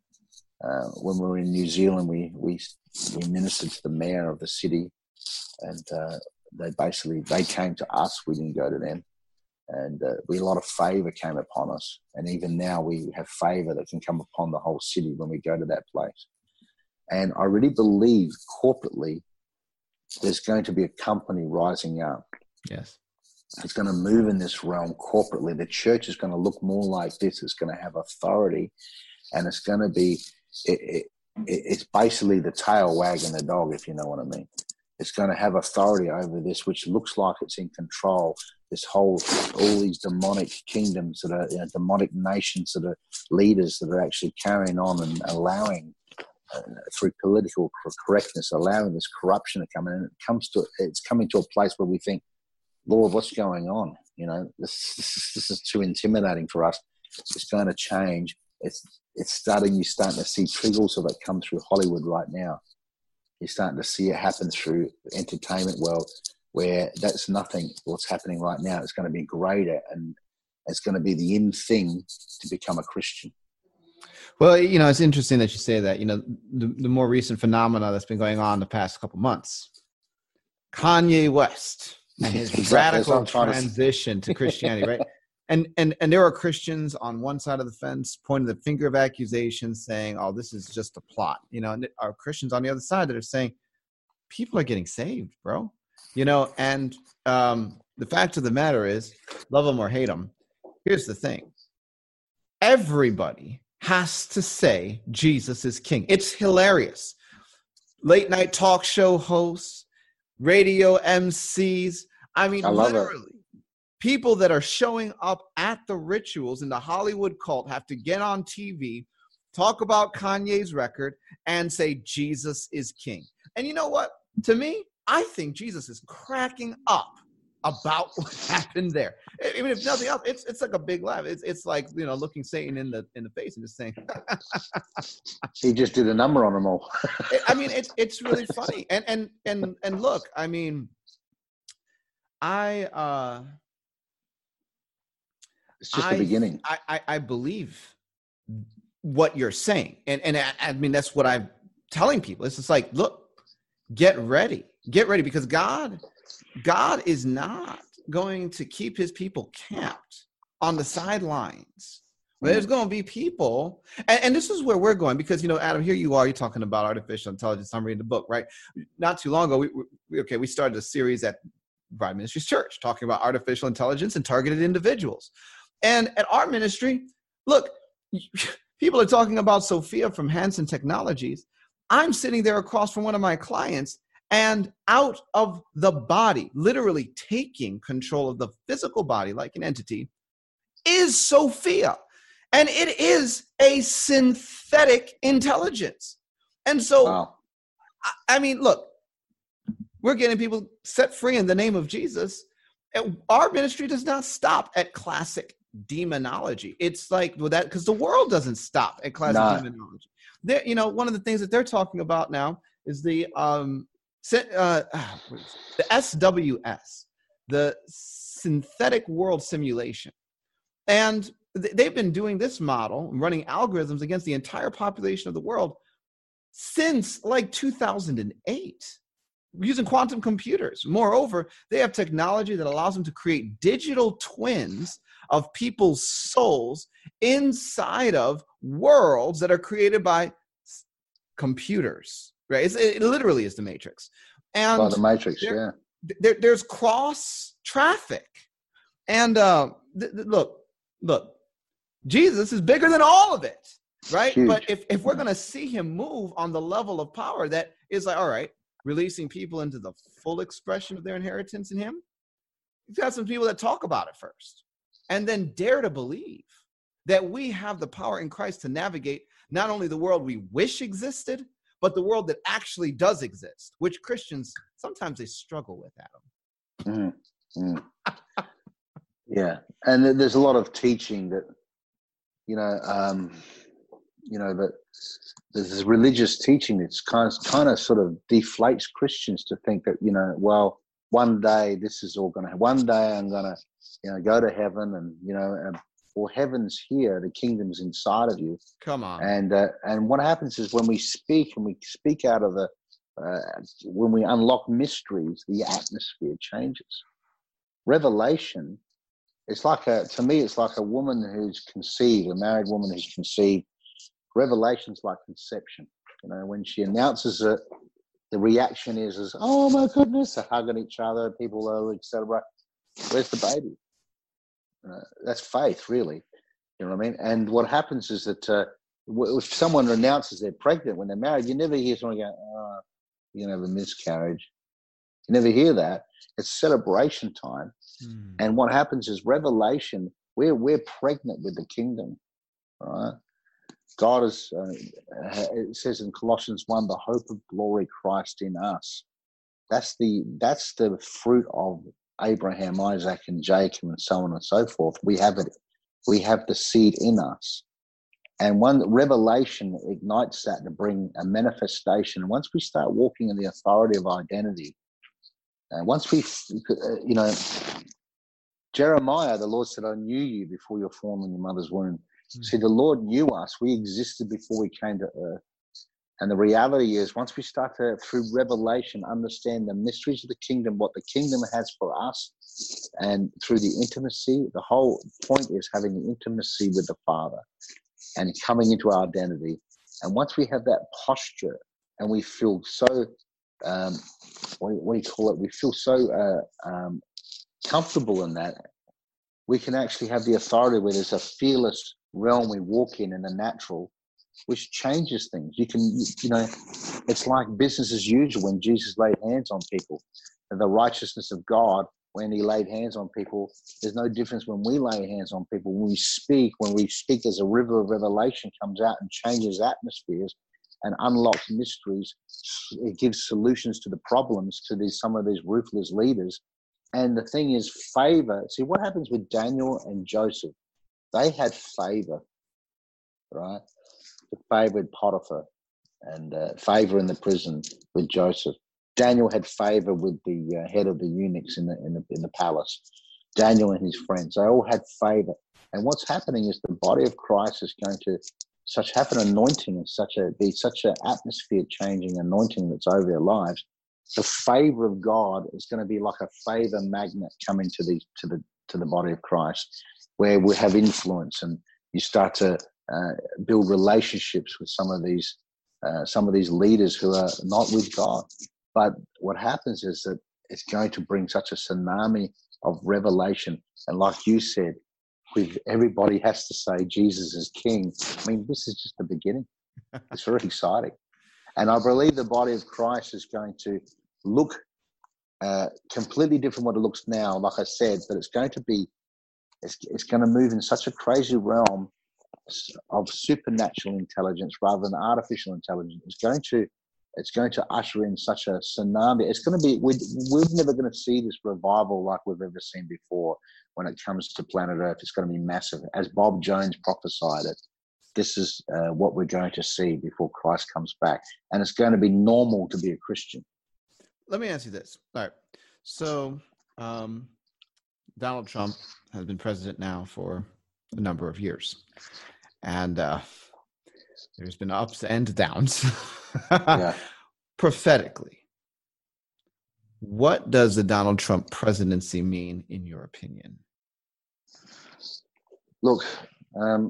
uh, when we were in New Zealand, we we we ministered to the mayor of the city, and uh, they basically they came to us. We didn't go to them, and uh, we a lot of favor came upon us. And even now, we have favor that can come upon the whole city when we go to that place. And I really believe corporately, there's going to be a company rising up. Yes. It's going to move in this realm corporately. The church is going to look more like this. It's going to have authority, and it's going to be, it, it, it's basically the tail wagging the dog, if you know what I mean. It's going to have authority over this, which looks like it's in control. This whole, all these demonic kingdoms that are, you know, demonic nations that are leaders that are actually carrying on and allowing, uh, through political correctness, allowing this corruption to come in. And it comes to, it's coming to a place where we think, Lord, what's going on? You know, this, this, this is too intimidating for us. It's going to change. It's it's starting. You're starting to see trickles of it come through Hollywood right now. You're starting to see it happen through the entertainment world, where that's nothing. What's happening right now, it's going to be greater, and it's going to be the in thing to become a Christian. Well, you know, it's interesting that you say that. You know, the, the more recent phenomena that's been going on the past couple months, Kanye West and his exactly. radical transition to, to Christianity, right? And and and there are Christians on one side of the fence pointing the finger of accusation, saying, "Oh, this is just a plot," you know. And there are Christians on the other side that are saying, "People are getting saved, bro," you know. And um, the fact of the matter is, love them or hate them. Here's the thing: everybody has to say Jesus is king. It's hilarious. Late night talk show hosts, radio M Cs. I mean, I literally, it. people that are showing up at the rituals in the Hollywood cult have to get on T V, talk about Kanye's record, and say Jesus is king. And you know what? To me, I think Jesus is cracking up about what happened there. I mean, if nothing else, it's it's like a big laugh. It's it's like, you know, looking Satan in the in the face and just saying, he just did a number on them all. I mean, it's it's really funny. And and and and look, I mean, I uh, it's just I, the beginning. I, I I believe what you're saying, and and I, I mean that's what I'm telling people. It's just like, look, get ready, get ready, because God. God is not going to keep his people camped on the sidelines. There's going to be people, and, and this is where we're going, because, you know, Adam, here you are, you're talking about artificial intelligence. I'm reading the book, right? Not too long ago, we, we okay, we started a series at Bride Ministries Church talking about artificial intelligence and targeted individuals. And at our ministry, look, people are talking about Sophia from Hansen Technologies. I'm sitting there across from one of my clients, and out of the body, literally taking control of the physical body like an entity, is Sophia. And it is a synthetic intelligence. And so, wow. I, I mean, look, we're getting people set free in the name of Jesus. Our ministry does not stop at classic demonology. It's like, well, that, because the world doesn't stop at classic nah. demonology. They're, you know, one of the things that they're talking about now is the, um, Uh, the S W S, the synthetic world simulation. And th- they've been doing this model, running algorithms against the entire population of the world since like two thousand eight. using quantum computers. Moreover, they have technology that allows them to create digital twins of people's souls inside of worlds that are created by computers, right? It's, it literally is the Matrix. And by the Matrix, there, yeah. There, there's cross traffic. And uh, th- th- look, look, Jesus is bigger than all of it, right? Huge. But if, if we're going to see him move on the level of power that is like, all right, releasing people into the full expression of their inheritance in him, you've got some people that talk about it first and then dare to believe that we have the power in Christ to navigate not only the world we wish existed, but the world that actually does exist, which Christians, sometimes they struggle with, Adam. Mm, mm. Yeah. And there's a lot of teaching that, you know, um, you know, that there's this religious teaching that's kind of, kind of sort of deflates Christians to think that, you know, well, one day this is all going to, one day I'm going to, you know, go to heaven and, you know, and, well, heaven's here, the kingdom's inside of you. Come on. And uh, and what happens is when we speak and we speak out of the, uh, when we unlock mysteries, the atmosphere changes. Revelation, it's like a, to me, it's like a woman who's conceived, a married woman who's conceived. Revelation's like conception. You know, when she announces it, the reaction is, is oh my goodness, they're hugging each other, people are celebrate. Where's the baby? Uh, that's faith, really. You know what I mean? And what happens is that uh, if someone announces they're pregnant when they're married, you never hear someone go, oh, you're going to have a miscarriage. You never hear that. It's celebration time. Mm. And what happens is revelation, we're, we're pregnant with the kingdom. All right? God is, uh, it says in Colossians one, the hope of glory, Christ in us. That's the that's the fruit of Abraham, Isaac, and Jacob, and so on and so forth. We have it. We have the seed in us, and one revelation ignites that to bring a manifestation. Once we start walking in the authority of identity, and once we, you know, Jeremiah, the Lord said, "I knew you before you were formed in your mother's womb." Mm-hmm. See, the Lord knew us. We existed before we came to earth. And the reality is, once we start to, through revelation, understand the mysteries of the kingdom, what the kingdom has for us, and through the intimacy, the whole point is having the intimacy with the Father and coming into our identity. And once we have that posture and we feel so, um, what, do you, what do you call it? We feel so uh, um, comfortable in that, we can actually have the authority where there's a fearless realm we walk in in the natural, which changes things. You can, you know, it's like business as usual when Jesus laid hands on people. And the righteousness of God, when he laid hands on people, there's no difference when we lay hands on people. When we speak, when we speak, there's a river of revelation comes out and changes atmospheres and unlocks mysteries. It gives solutions to the problems to these some of these ruthless leaders. And the thing is, favor. See, what happens with Daniel and Joseph? They had favor, right? Favored Potiphar and uh, favor in the prison with Joseph. Daniel had favor with the uh, head of the eunuchs in the, in the in the palace. Daniel and his friends, they all had favor. And what's happening is the body of Christ is going to such have an anointing and such a be such an atmosphere changing anointing that's over their lives. The favor of God is going to be like a favor magnet coming to the to the to the body of Christ, where we have influence and you start to uh, build relationships with some of these uh, some of these leaders who are not with God. But what happens is that it's going to bring such a tsunami of revelation. And like you said, with everybody has to say Jesus is King. I mean, this is just the beginning. It's very exciting. And I believe the body of Christ is going to look uh, completely different what it looks now, like I said, but it's going to be, it's, it's going to move in such a crazy realm of supernatural intelligence rather than artificial intelligence. It's going to, it's going to usher in such a tsunami. It's going to be, we're, we're never going to see this revival like we've ever seen before when it comes to planet Earth. It's going to be massive. As Bob Jones prophesied it, this is uh, what we're going to see before Christ comes back. And it's going to be normal to be a Christian. Let me ask you this. All right. So um, Donald Trump has been president now for a number of years. And uh, there's been ups and downs. Yeah. Prophetically, What does the Donald Trump presidency mean, in your opinion? Look, um,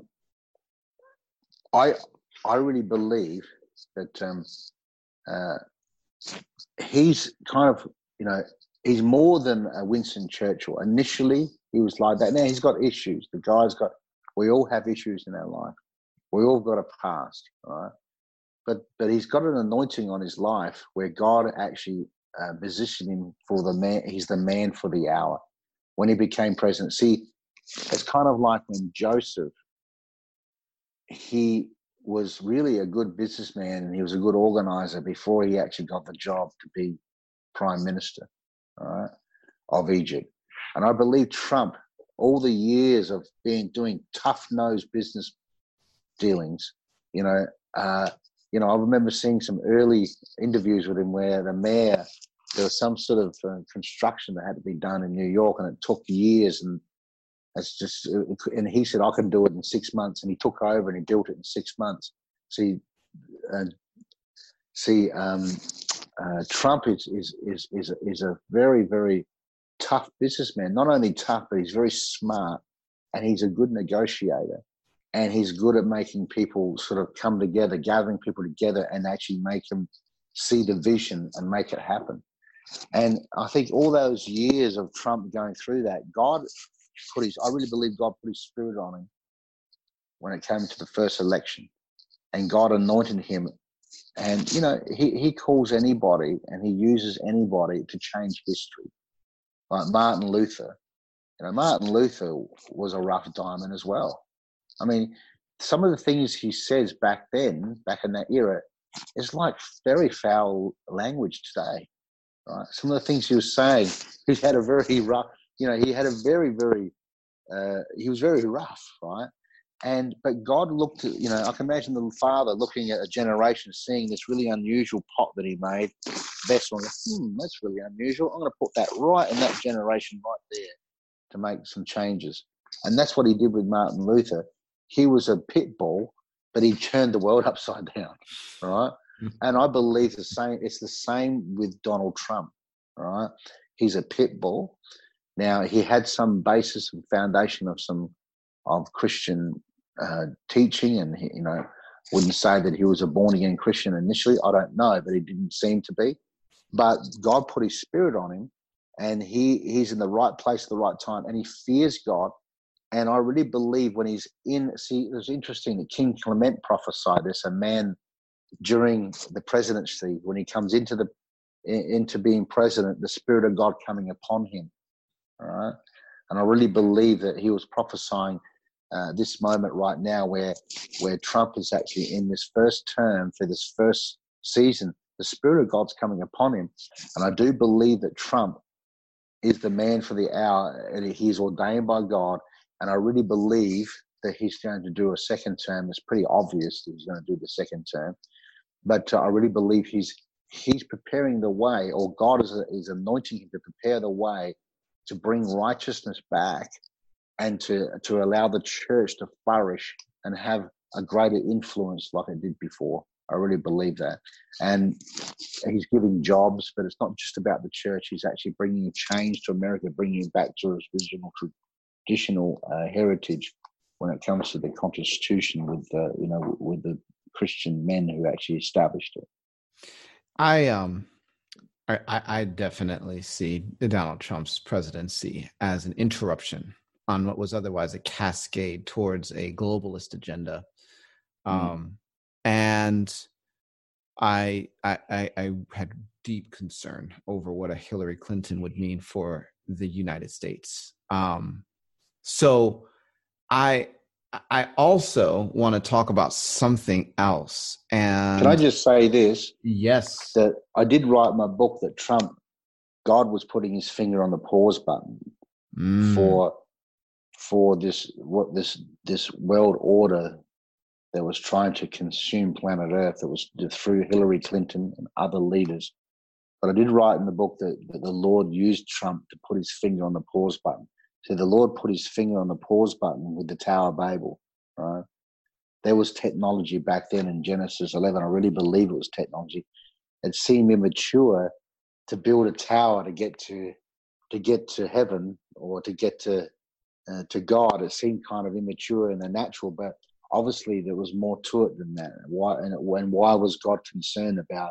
I I really believe that um, uh, he's kind of, you know, he's more than a Winston Churchill. Initially, he was like that. Now he's got issues. The guy's got. We all have issues in our life. We all got a past, right? But but he's got an anointing on his life where God actually uh, positioned him for the man. He's the man for the hour. When he became president, see, it's kind of like when Joseph. He was really a good businessman and he was a good organizer before he actually got the job to be prime minister, all right, of Egypt. And I believe Trump, all the years of being doing tough-nosed business dealings, you know, uh, you know, I remember seeing some early interviews with him where the mayor, there was some sort of uh, construction that had to be done in New York, and it took years, and it's just, and he said, I can do it in six months, and he took over and he built it in six months. See, uh, see, um, uh, Trump is is is is a, is a very very tough businessman. Not only tough, but he's very smart, and he's a good negotiator. And he's good at making people sort of come together, gathering people together and actually make them see the vision and make it happen. And I think all those years of Trump going through that, God put his, I really believe God put his spirit on him when it came to the first election. And God anointed him. And, you know, he, he calls anybody and he uses anybody to change history. Like Martin Luther. You know, Martin Luther was a rough diamond as well. I mean, some of the things he says back then, back in that era, is like very foul language today, right? Some of the things he was saying, he had a very rough, you know, he had a very, very, uh, he was very rough, right? And, but God looked at, you know, I can imagine the father looking at a generation, seeing this really unusual pot that he made, vessel, and hmm, that's really unusual. I'm going to put that right in that generation right there to make some changes. And that's what he did with Martin Luther. He was a pit bull, but he turned the world upside down, right? Mm-hmm. And I believe the same. It's the same with Donald Trump, right? He's a pit bull. Now, he had some basis and foundation of some of Christian uh, teaching, and he, you know, wouldn't say that he was a born again Christian initially. I don't know, but he didn't seem to be. But God put His Spirit on him, and he he's in the right place at the right time, and he fears God. And I really believe when he's in, see, it was interesting that King Clement prophesied this, a man during the presidency, when he comes into the into being president, the Spirit of God coming upon him. All right. And I really believe that he was prophesying uh, this moment right now where where Trump is actually in this first term for this first season. The Spirit of God's coming upon him. And I do believe that Trump is the man for the hour, and he's ordained by God. And I really believe that he's going to do a second term. It's pretty obvious that he's going to do the second term. But uh, I really believe he's he's preparing the way, or God is, is anointing him to prepare the way to bring righteousness back and to, to allow the church to flourish and have a greater influence like it did before. I really believe that. And he's giving jobs, but it's not just about the church. He's actually bringing change to America, bringing it back to its original traditional uh, heritage when it comes to the Constitution with, uh, you know, with the Christian men who actually established it. I um, I, I definitely see Donald Trump's presidency as an interruption on what was otherwise a cascade towards a globalist agenda. Um, mm. And I, I I had deep concern over what a Hillary Clinton would mean for the United States. Um, so I I also want to talk about something else. And can I just say this? Yes. That I did write in my book that Trump, God was putting his finger on the pause button mm. for for this what this this world order that was trying to consume planet Earth, that was through Hillary Clinton and other leaders. But I did write in the book that, that the Lord used Trump to put his finger on the pause button. So the Lord put his finger on the pause button with the Tower of Babel, right? There was technology back then in Genesis eleven. I really believe it was technology. It seemed immature, to build a tower to get to to get to heaven or to get to uh, to God. It seemed kind of immature in the natural, but obviously there was more to it than that. Why and when why was God concerned about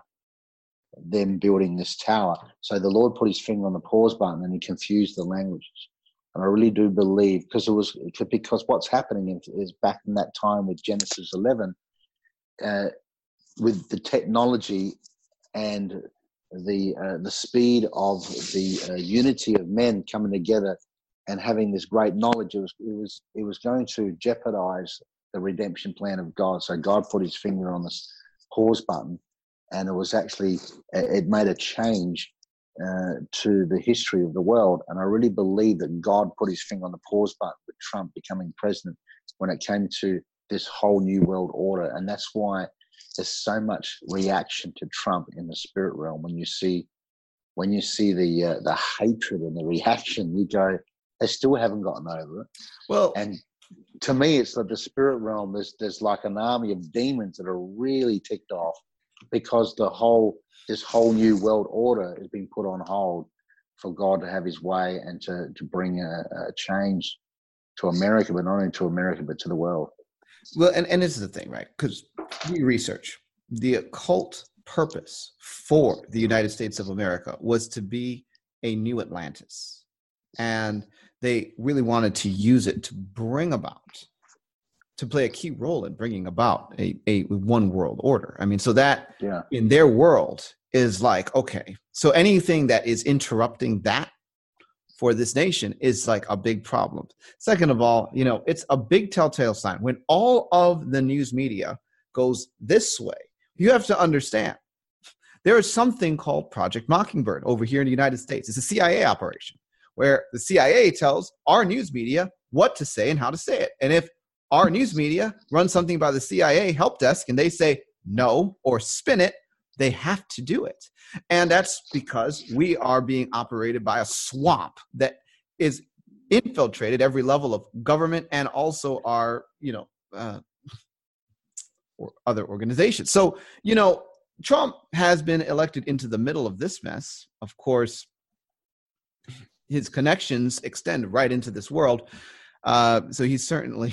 them building this tower? So the Lord put his finger on the pause button and he confused the languages. And I really do believe, because it was because what's happening is back in that time with Genesis eleven, uh, with the technology and the uh, the speed of the uh, unity of men coming together and having this great knowledge, it was it was it was going to jeopardize the redemption plan of God. So God put his finger on this pause button, and it was actually it made a change uh, to the history of the world. And I really believe that God put his finger on the pause button with Trump becoming president when it came to this whole new world order. And that's why there's so much reaction to Trump in the spirit realm. When you see when you see the uh, the hatred and the reaction, you go, they still haven't gotten over it. Well, and to me, it's like the spirit realm. There's there's like an army of demons that are really ticked off because the whole this whole new world order has been put on hold for God to have his way and to to bring a, a change to America, but not only to America but to the world. Well, and, and this is the thing, right? Because we research the occult purpose for the United States of America was to be a new Atlantis. And they really wanted to use it to bring about, to play a key role in bringing about a, a one world order. I mean, so that yeah. in their world is like, okay, so anything that is interrupting that for this nation is like a big problem. Second of all, you know, it's a big telltale sign. When all of the news media goes this way, you have to understand there is something called Project Mockingbird over here in the United States. It's a C I A operation where the C I A tells our news media what to say and how to say it. And if our news media runs something by the C I A help desk and they say no or spin it, they have to do it. And that's because we are being operated by a swamp that is infiltrated every level of government and also our, you know, uh, or other organizations. So, you know, Trump has been elected into the middle of this mess. Of course, his connections extend right into this world. Uh, so he's certainly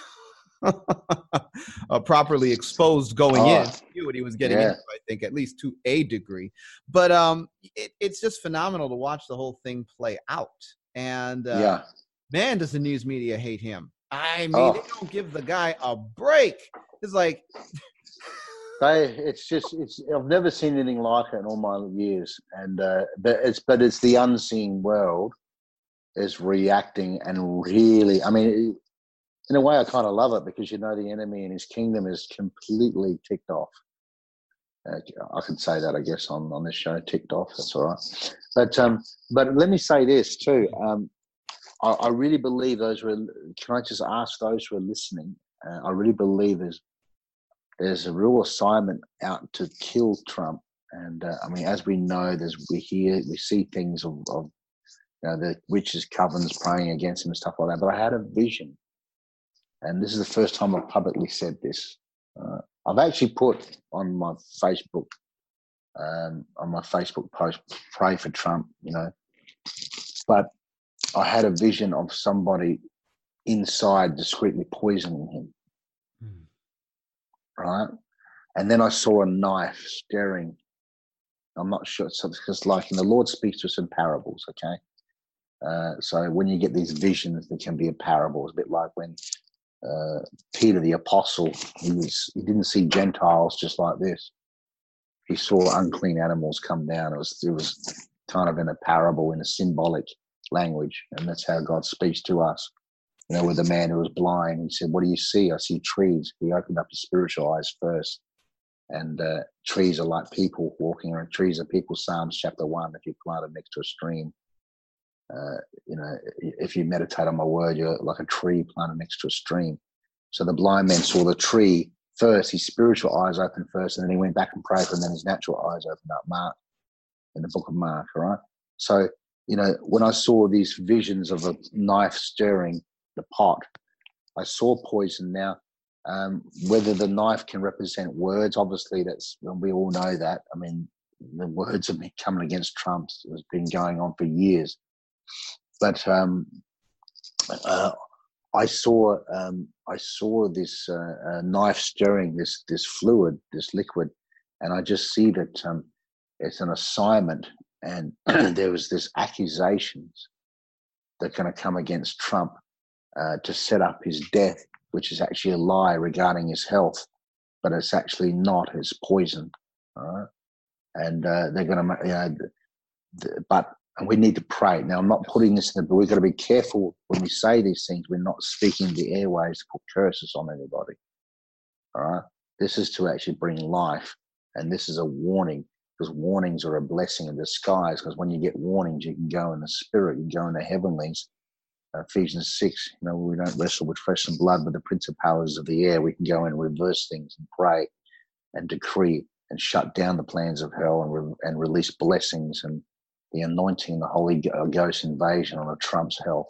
uh, properly exposed going Oh, in. He knew what he was getting yeah. into, I think, at least to a degree. But um, it, it's just phenomenal to watch the whole thing play out. And uh, Yeah. man, does the news media hate him. I mean, Oh. they don't give the guy a break. It's like... They, it's just, it's. I've never seen anything like it in all my years, and uh, but it's, but it's the unseen world is reacting and really. I mean, in a way, I kind of love it because you know the enemy and his kingdom is completely ticked off. Uh, I could say that, I guess, on, on this show, ticked off. That's all right. But um, but let me say this too. Um, I, I really believe those who are. Can I just ask those who are listening? Uh, I really believe there's. There's a real assignment out to kill Trump, and uh, I mean, as we know, there's we hear, we see things of, of you know, the witches' covens praying against him and stuff like that. But I had a vision, and this is the first time I've publicly said this. Uh, I've actually put on my Facebook, um, on my Facebook post, "Pray for Trump," you know. But I had a vision of somebody inside discreetly poisoning him. Right, and then I saw a knife staring. I'm not sure, so because like, and the Lord speaks to us in parables. Okay, uh, so when you get these visions, they can be a parable. It's a bit like when uh, Peter the apostle, he was he didn't see Gentiles just like this. He saw unclean animals come down. It was it was kind of in a parable, in a symbolic language, and that's how God speaks to us. You know, with the man who was blind, he said, "What do you see?" "I see trees." He opened up his spiritual eyes first. And uh, trees are like people walking around. Trees are people. Psalms chapter one, if you plant them next to a stream. Uh, you know, if you meditate on my word, you're like a tree planted next to a stream. So the blind man saw the tree first. His spiritual eyes opened first, and then he went back and prayed, and then his natural eyes opened up. Mark, in the book of Mark, all right? So, you know, when I saw these visions of a knife stirring the pot, I saw poison. Now, um, whether the knife can represent words, obviously that's, we all know that. I mean, the words have been coming against Trump. It's been going on for years. But um, uh, I saw um, I saw this uh, uh, knife stirring this this fluid, this liquid, and I just see that um, it's an assignment, and there was this accusations that are going to come against Trump uh, to set up his death, which is actually a lie regarding his health, but it's actually not. It's poison, all right? And uh, they're going to, you know, but and we need to pray. Now, I'm not putting this in, but we've got to be careful when we say these things. We're not speaking the airways to put curses on anybody. All right. This is to actually bring life, and this is a warning, because warnings are a blessing in disguise. Because when you get warnings, you can go in the spirit, you can go in the heavenlies. Uh, Ephesians six. You know, we don't wrestle with flesh and blood, but the principalities of the air. We can go in and reverse things and pray and decree and shut down the plans of hell and re- and release blessings and the anointing, the Holy Ghost invasion on a Trump's health.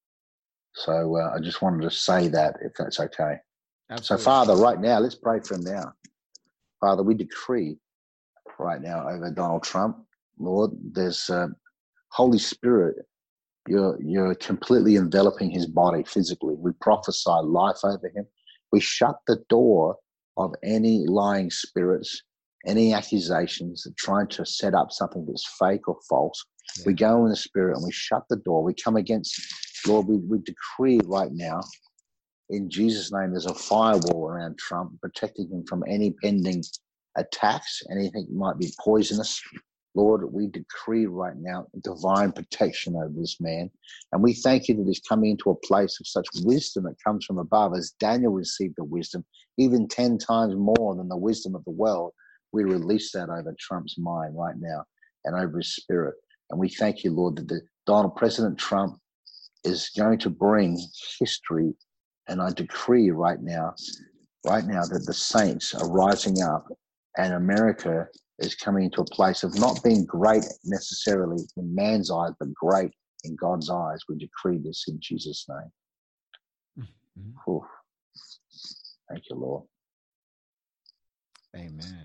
So uh, I just wanted to say that, if that's okay. Absolutely. So, Father, right now, let's pray for him now. Father, we decree right now over Donald Trump, Lord, there's uh, Holy Spirit, you're, you're completely enveloping his body physically. We prophesy life over him. We shut the door of any lying spirits, any accusations that trying to set up something that's fake or false. Yeah. We go in the spirit and we shut the door. We come against, Lord, we, we decree right now, in Jesus' name, there's a firewall around Trump, protecting him from any pending attacks, anything that might be poisonous. Lord, we decree right now divine protection over this man. And we thank you that he's coming into a place of such wisdom that comes from above, as Daniel received the wisdom, even ten times more than the wisdom of the world. We release that over Trump's mind right now and over his spirit. And we thank you, Lord, that the Donald President Trump is going to bring history. And I decree right now, right now that the saints are rising up and America is coming into a place of not being great necessarily in man's eyes, but great in God's eyes. We decree this in Jesus' name. Mm-hmm. Ooh. Thank you, Lord. Amen.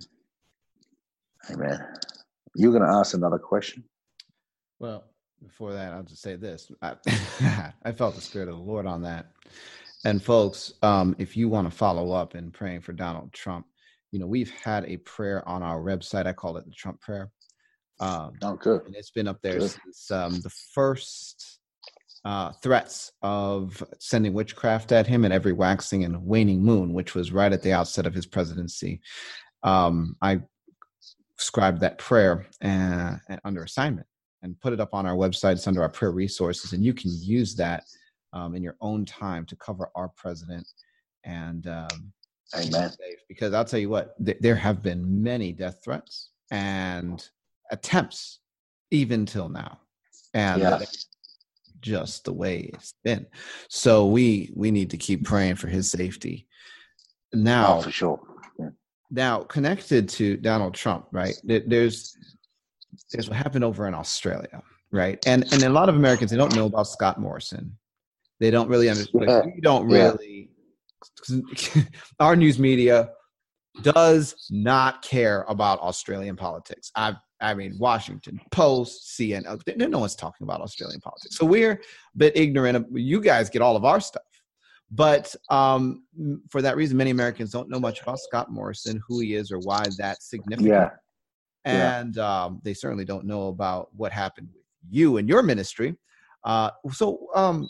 Amen. You're going to ask another question? Well, before that, I'll just say this. I, I felt the Spirit of the Lord on that. And folks, um, if you want to follow up in praying for Donald Trump, you know, we've had a prayer on our website. I call it the Trump prayer. Um, oh, good. And it's been up there good. since um, the first uh, threats of sending witchcraft at him and every waxing and waning moon, which was right at the outset of his presidency. Um, I scribed that prayer uh, under assignment and put it up on our website. It's under our prayer resources, and you can use that um, in your own time to cover our president and um, Amen. Because I'll tell you what, th- there have been many death threats and attempts even till now, and yeah. that's just the way it's been. So we we need to keep praying for his safety. Now, oh, for sure. Yeah. Now, connected to Donald Trump, right? There's there's what happened over in Australia, right? And and a lot of Americans, they don't know about Scott Morrison. They don't really understand. Yeah. Like, we don't really. Yeah. Our news media does not care about Australian politics. I I mean, Washington Post, C N N, no one's talking about Australian politics. So we're a bit ignorant of, you guys get all of our stuff. But um, for that reason, many Americans don't know much about Scott Morrison, who he is or why that's significant. Yeah. And yeah. um, they certainly don't know about what happened with you and your ministry. Uh, so um,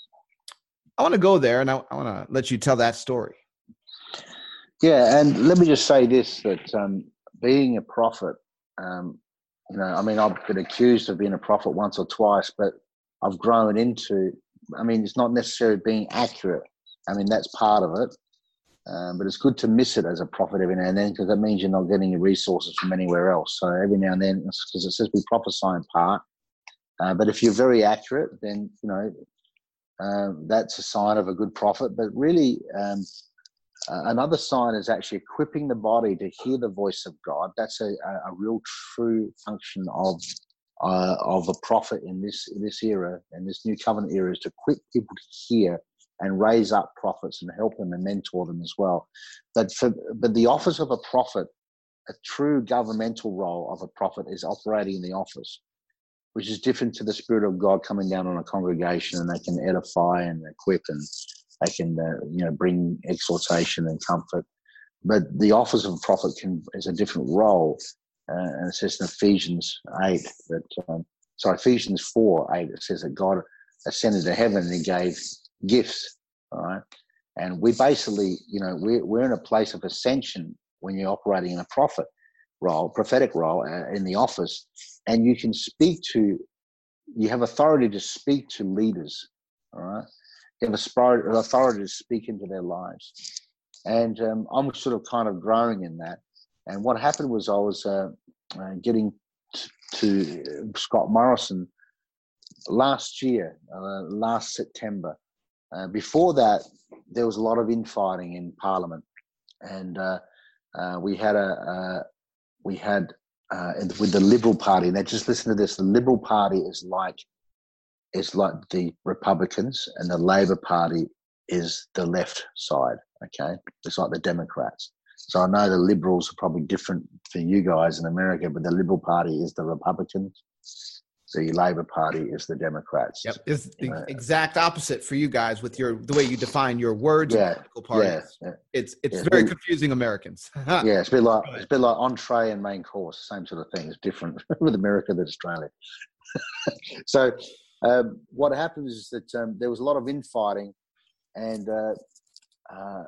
I want to go there, and I, I want to let you tell that story. Yeah, and let me just say this, that um, being a prophet, um, you know, I mean, I've been accused of being a prophet once or twice, but I've grown into, I mean, it's not necessarily being accurate. I mean, that's part of it. Um, but it's good to miss it as a prophet every now and then, because that means you're not getting your resources from anywhere else. So every now and then, because it says we prophesy in part. Uh, but if you're very accurate, then, you know, uh, that's a sign of a good prophet. But really, um, uh, another sign is actually equipping the body to hear the voice of God. That's a, a, a real true function of uh, of a prophet in this in this era, and this new covenant era, is to equip people to hear and raise up prophets and help them and mentor them as well. But for but the office of a prophet a true governmental role of a prophet is operating in the office, which is different to the Spirit of God coming down on a congregation, and they can edify and equip, and they can uh, you know bring exhortation and comfort. But the office of a prophet can is a different role, uh, and it says in Ephesians eight that um, sorry Ephesians four eight it says that God ascended to heaven and He gave gifts. All right, and we basically you know we're we're in a place of ascension when you're operating in a prophet role, prophetic role uh, in the office, and you can speak to, you have authority to speak to leaders, all right? You have a authority to speak into their lives. And um, I'm sort of kind of growing in that. And what happened was I was uh, uh, getting t- to Scott Morrison last year, uh, last September. Uh, before that, there was a lot of infighting in Parliament. And uh, uh, we had a... a we had uh, with the Liberal Party. Now, just listen to this: the Liberal Party is like is like the Republicans, and the Labor Party is the left side. Okay, it's like the Democrats. So I know the Liberals are probably different for you guys in America, but the Liberal Party is the Republicans. The Labor Party is the Democrats. Yep, it's the you know. exact opposite for you guys with your the way you define your words. Yeah, and political parties. Yeah, yeah. It's it's yeah, very it's confusing Americans. yeah, it's a bit like it's a bit like entree and main course, same sort of thing. It's different with America than Australia. So um, what happens is that um, there was a lot of infighting, and uh, uh,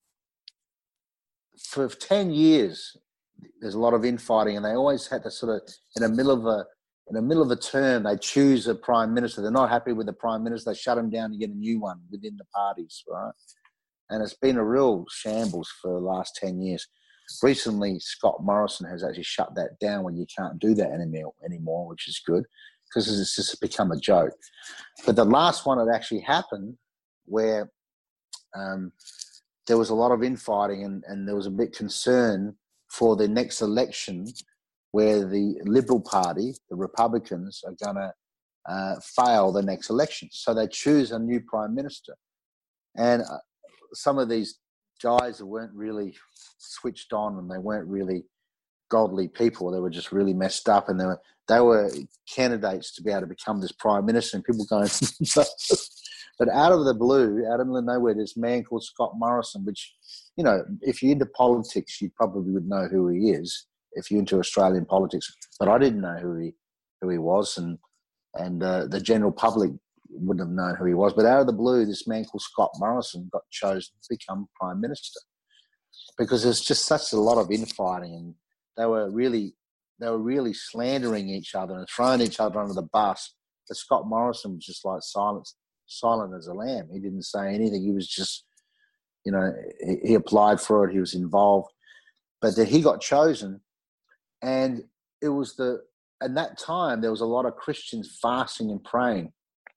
for ten years there's a lot of infighting, and they always had to sort of in the middle of a in the middle of a term they choose a prime minister. They're not happy with the prime minister, they shut him down and get a new one within the parties, right? And it's been a real shambles for the last ten years. Recently, Scott Morrison has actually shut that down when you can't do that anymore, anymore which is good, because it's just become a joke. But the last one that actually happened where um, there was a lot of infighting, and, and there was a bit concern for the next election where the Liberal Party, the Republicans, are going to uh, fail the next election. So they choose a new prime minister. And uh, some of these guys that weren't really switched on, and they weren't really godly people. They were just really messed up, and they were they were candidates to be able to become this prime minister. And people going, but out of the blue, out of nowhere, this man called Scott Morrison, which, you know, if you're into politics, you probably would know who he is. If you're into Australian politics, but I didn't know who he who he was, and and uh, the general public wouldn't have known who he was. But out of the blue, this man called Scott Morrison got chosen to become prime minister, because there's just such a lot of infighting, and they were really they were really slandering each other and throwing each other under the bus. But Scott Morrison was just like silent, silent as a lamb. He didn't say anything. He was just, you know, he, he applied for it. He was involved, but then he got chosen, and it was the at that time there was a lot of Christians fasting and praying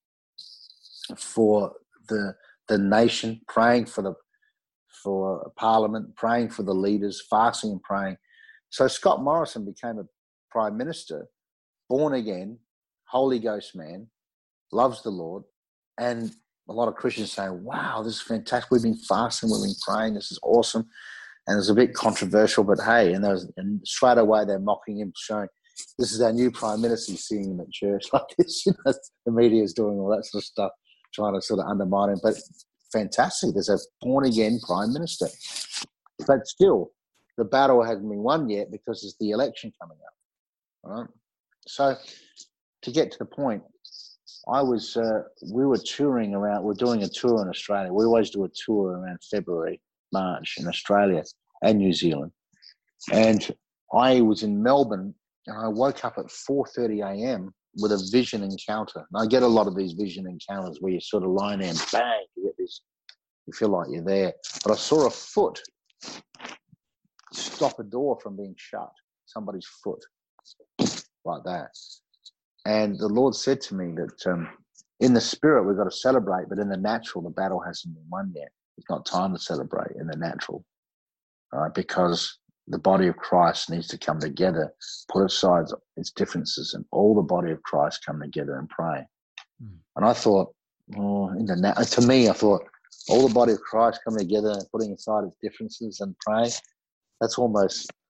for the the nation, praying for the for Parliament, praying for the leaders, fasting and praying. So Scott Morrison became a prime minister, born again, Holy Ghost man, loves the Lord, and a lot of Christians say, "Wow, this is fantastic! We've been fasting, we've been praying. This is awesome." And it's a bit controversial, but hey, and, was, and straight away they're mocking him, showing this is our new prime minister. You're seeing him at church like this. You know, the media is doing all that sort of stuff, trying to sort of undermine him. But fantastic, there's a born-again prime minister. But still, the battle hasn't been won yet because there's the election coming up. All right? So to get to the point, I was, uh, we were touring around, we're doing a tour in Australia. We always do a tour around February, March in Australia and New Zealand. And I was in Melbourne, and I woke up at four thirty a.m. with a vision encounter. And I get a lot of these vision encounters where you sort of lie there and bang, you get this, you feel like you're there. But I saw a foot stop a door from being shut, somebody's foot, like that. And the Lord said to me that um, in the spirit, we've got to celebrate, but in the natural, the battle hasn't been won yet. It's not time to celebrate in the natural, all right? Because the body of Christ needs to come together, put aside its differences, and all the body of Christ come together and pray. Mm. And I thought, oh, in the nat- to me, I thought, all the body of Christ coming together and putting aside its differences and pray, that's almost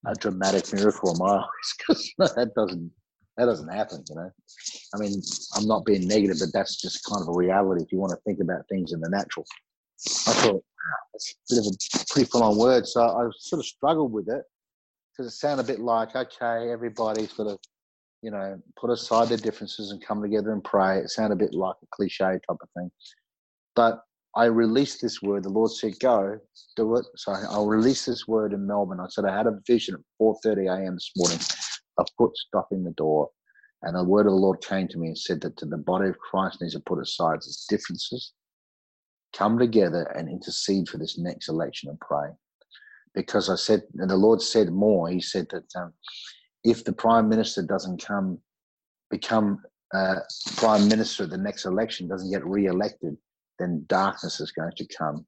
a dramatic miracle in my eyes, because that doesn't that doesn't happen, you know. I mean, I'm not being negative, but that's just kind of a reality if you want to think about things in the natural. I thought, wow, that's a bit of a pretty full-on word. So I sort of struggled with it because it sounded a bit like, okay, everybody's got to, you know, put aside their differences and come together and pray. It sounded a bit like a cliche type of thing. But I released this word. The Lord said, go, do it. So I'll release this word in Melbourne. I said I had a vision at four thirty a.m. this morning, a foot stopping the door. And the word of the Lord came to me and said that the body of Christ needs to put aside its differences, come together and intercede for this next election and pray. Because I said, and the Lord said more, he said that um, if the Prime Minister doesn't come, become uh, Prime Minister at the next election, doesn't get re-elected, then darkness is going to come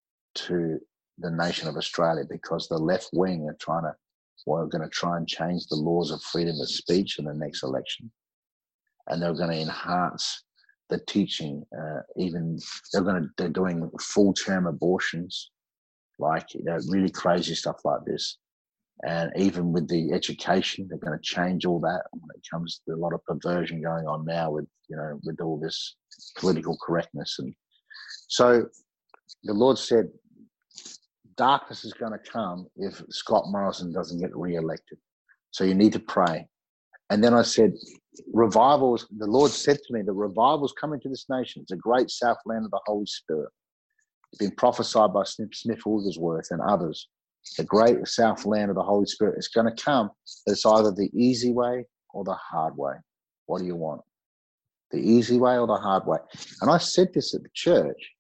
to the nation of Australia, because the left wing are trying to, well, are going to try and change the laws of freedom of speech in the next election. And they're going to enhance the teaching, uh, even they're going to, they're doing full term abortions, like, you know, really crazy stuff like this. And even with the education, they're going to change all that when it comes to a lot of perversion going on now with, you know, with all this political correctness. And so the Lord said, darkness is going to come if Scott Morrison doesn't get re-elected. So you need to pray. And then I said, revivals, the Lord said to me, the revival's coming to this nation. It's a great southland of the Holy Spirit. It's been prophesied by Smith Wigglesworth and others. The great southland of the Holy Spirit is going to come. It's either the easy way or the hard way. What do you want? The easy way or the hard way? And I said this at the church.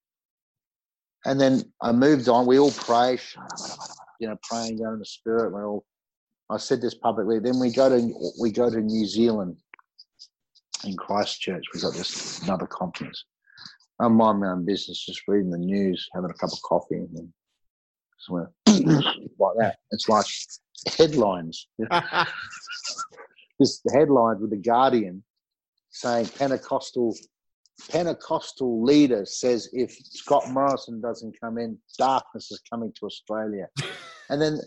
And then I moved on. We all pray, you know, praying, going in the Spirit. We all. I said this publicly. Then we go to we go to New Zealand in Christchurch. We got this another conference. I mind my own business, just reading the news, having a cup of coffee, and then somewhere like that. It's like headlines. You know? This the headlines with the Guardian saying Pentecostal Pentecostal leader says if Scott Morrison doesn't come in, darkness is coming to Australia. And then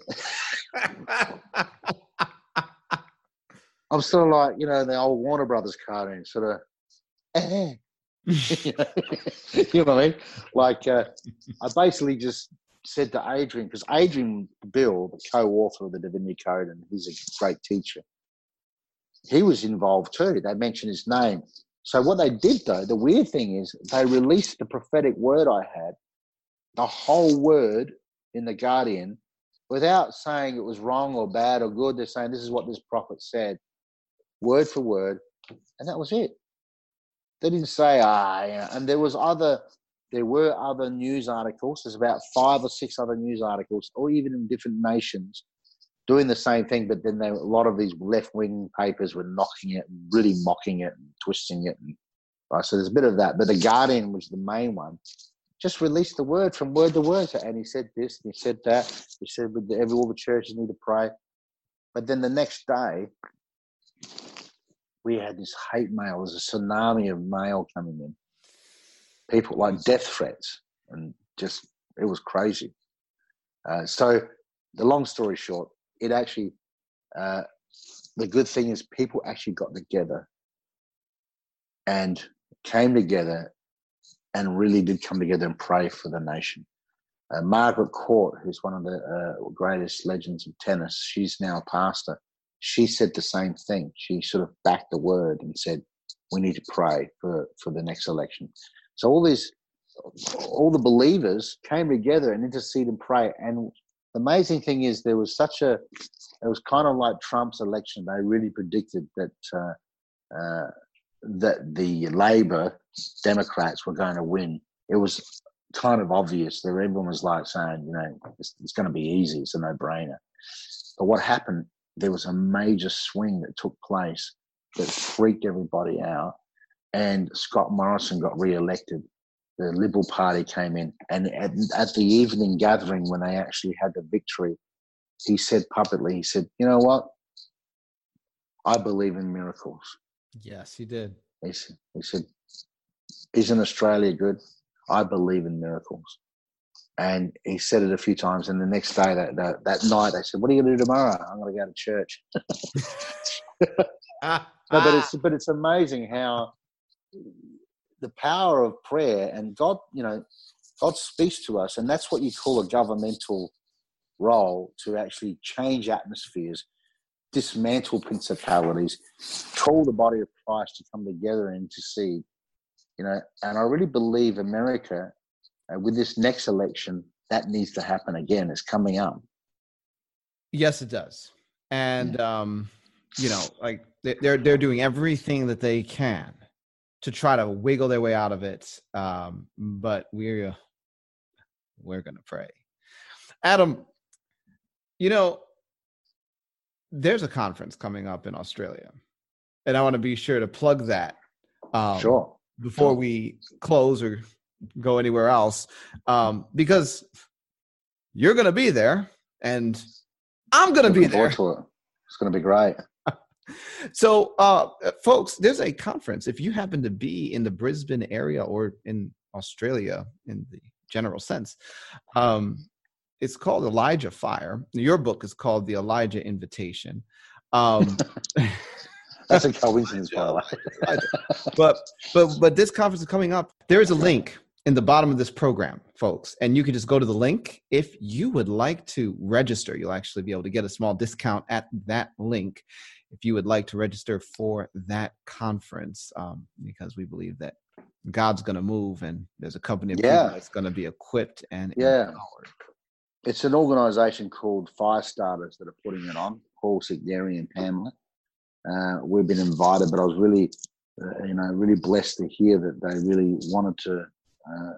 I'm sort of like, you know, the old Warner Brothers cartoon, sort of, eh. you, know, you know what I mean? Like, uh, I basically just said to Adrian, because Adrian Bill, the co-author of the Divinity Code, and he's a great teacher, he was involved too. They mentioned his name. So what they did, though, the weird thing is they released the prophetic word I had, the whole word in the Guardian, without saying it was wrong or bad or good. They're saying this is what this prophet said, word for word, and that was it. They didn't say, ah, yeah. And there was other, there were other news articles. There's about five or six other news articles, or even in different nations, doing the same thing. But then they, a lot of these left-wing papers were knocking it, really mocking it and twisting it. And, right, so there's a bit of that. But the Guardian was the main one. Just released the word from word to word. And he said this, and he said that. He said with the, every, all the churches need to pray. But then the next day, we had this hate mail. There was a tsunami of mail coming in. People like death threats. And just, it was crazy. Uh, so the long story short, it actually, uh, the good thing is people actually got together and came together and really did come together and pray for the nation. Uh, Margaret Court, who's one of the uh, greatest legends of tennis, she's now a pastor. She said the same thing. She sort of backed the word and said, we need to pray for, for the next election. So all these, all the believers came together and intercede and pray. And the amazing thing is there was such a, it was kind of like Trump's election. They really predicted that uh, uh, that the Labor Democrats were going to win. It was kind of obvious. There, everyone was like saying, you know, it's, it's going to be easy. It's a no-brainer. But what happened, there was a major swing that took place that freaked everybody out. And Scott Morrison got re-elected. The Liberal Party came in. And at, at the evening gathering, when they actually had the victory, he said publicly, he said, you know what? I believe in miracles. Yes, he did. He said, he said, isn't Australia good? I believe in miracles. And he said it a few times. And the next day, that that, that night, they said, "What are you going to do tomorrow?" "I'm going to go to church." ah, No, but ah. it's but it's amazing how the power of prayer, and God, you know, God speaks to us, and that's what you call a governmental role, to actually change atmospheres, dismantle principalities, call the body of Christ to come together and intercede. You know, and I really believe America, uh, with this next election, that needs to happen again. It's coming up. Yes, it does. And um, you know, like they're they're doing everything that they can to try to wiggle their way out of it. Um, but we're we're gonna pray. Adam, you know, there's a conference coming up in Australia, and I want to be sure to plug that. Um, Sure. Before sure. we close or go anywhere else, um, because you're going to be there, and I'm going to be there. To it. It's going to be great. So, uh, folks, there's a conference. If you happen to be in the Brisbane area or in Australia in the general sense, um, it's called Elijah Fire. Your book is called The Elijah Invitation. Um, That's a coincidence, by the way. but but but this conference is coming up. There is a link in the bottom of this program, folks, and you can just go to the link. If you would like to register, you'll actually be able to get a small discount at that link if you would like to register for that conference, um, because we believe that God's going to move, and there's a company of yeah. people that's going to be equipped and yeah. empowered. It's an organization called Firestarters that are putting it on, Paul Signeri and Pamela. Uh, we've been invited, but I was really, uh, you know, really blessed to hear that they really wanted to uh,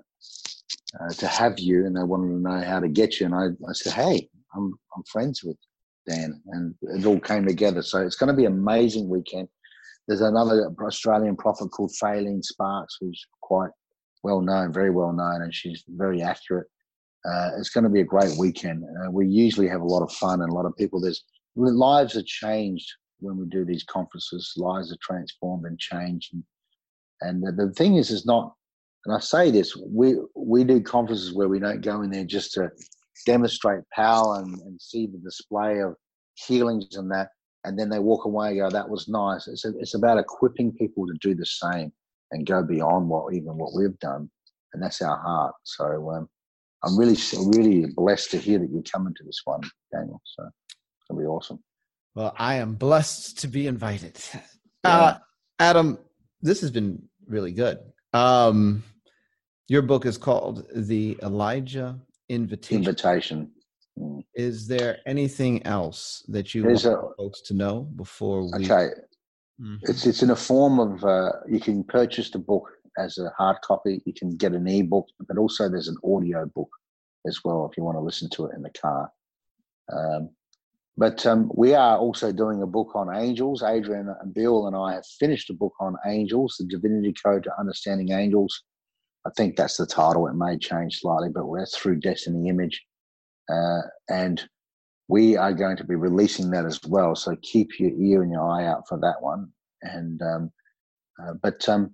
uh, to have you, and they wanted to know how to get you. And I, I said, "Hey, I'm I'm friends with Dan," and it all came together. So it's going to be an amazing weekend. There's another Australian prophet called Faylene Sparks, who's quite well known, very well known, and she's very accurate. Uh, it's going to be a great weekend. Uh, we usually have a lot of fun and a lot of people. There's lives are changed when we do these conferences. Lives are transformed and changed. And, and the, the thing is, is not, and I say this, we we do conferences where we don't go in there just to demonstrate power and, and see the display of healings and that, and then they walk away and go, "That was nice." It's a, it's about equipping people to do the same and go beyond what even what we've done, and that's our heart. So um, I'm really, really blessed to hear that you're coming to this one, Daniel. So it's gonna be awesome. Well, I am blessed to be invited. Yeah. Uh, Adam, this has been really good. Um, your book is called The Elijah Invitation. Invitation. Mm. Is there anything else that you There's want a, folks to know before we... Okay. Mm-hmm. It's it's in a form of, uh, you can purchase the book as a hard copy. You can get an ebook, but also there's an audio book as well if you want to listen to it in the car. Um, But um, we are also doing a book on angels. Adrian and Bill and I have finished a book on angels, the Divinity Code to Understanding Angels. I think that's the title. It may change slightly, but that's through Destiny Image. Uh, and we are going to be releasing that as well. So keep your ear and your eye out for that one. And um, uh, But, um,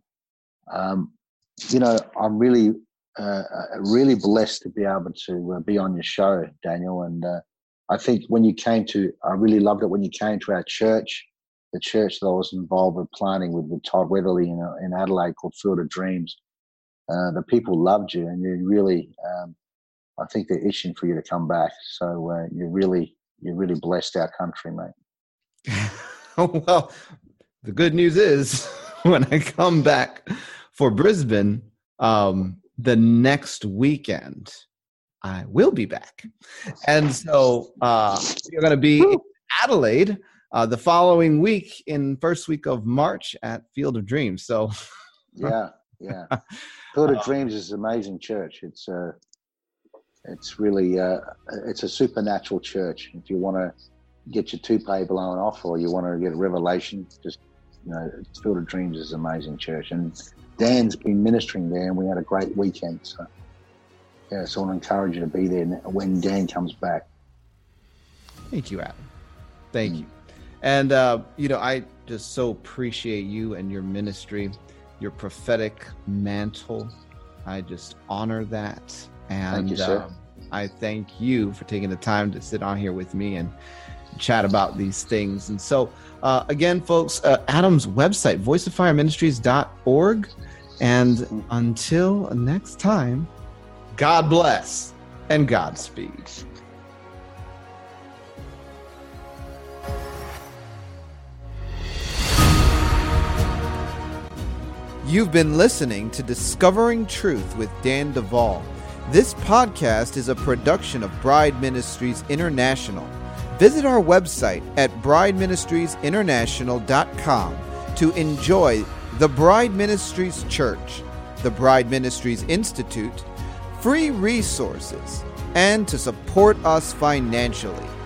um, you know, I'm really, uh, really blessed to be able to uh, be on your show, Daniel. And uh, I think when you came to, I really loved it when you came to our church, the church that I was involved with planning with, with Todd Weatherly in, in Adelaide called Field of Dreams. Uh, the people loved you, and you really, um, I think they're itching for you to come back. So uh, you really, you really blessed our country, mate. Well, the good news is when I come back for Brisbane um, the next weekend, I will be back. And so uh, you're going to be in Adelaide uh, the following week in first week of March at Field of Dreams. So yeah, yeah. Field of Dreams is an amazing church. It's uh, it's really, uh, it's a supernatural church. If you want to get your toupee blown off or you want to get a revelation, just, you know, Field of Dreams is an amazing church. And Dan's been ministering there and we had a great weekend. So. Yeah, so I want to encourage you to be there when Dan comes back. Thank you, Adam. Thank mm. you. And, uh, you know, I just so appreciate you and your ministry, your prophetic mantle. I just honor that. And thank you, sir. Um, I thank you for taking the time to sit on here with me and chat about these things. And so, uh, again, folks, uh, Adam's website, voice of fire ministries dot org. And until next time, God bless and Godspeed. You've been listening to Discovering Truth with Dan Duvall. This podcast is a production of Bride Ministries International. Visit our website at bride ministries international dot com to enjoy the Bride Ministries Church, the Bride Ministries Institute, free resources, and to support us financially.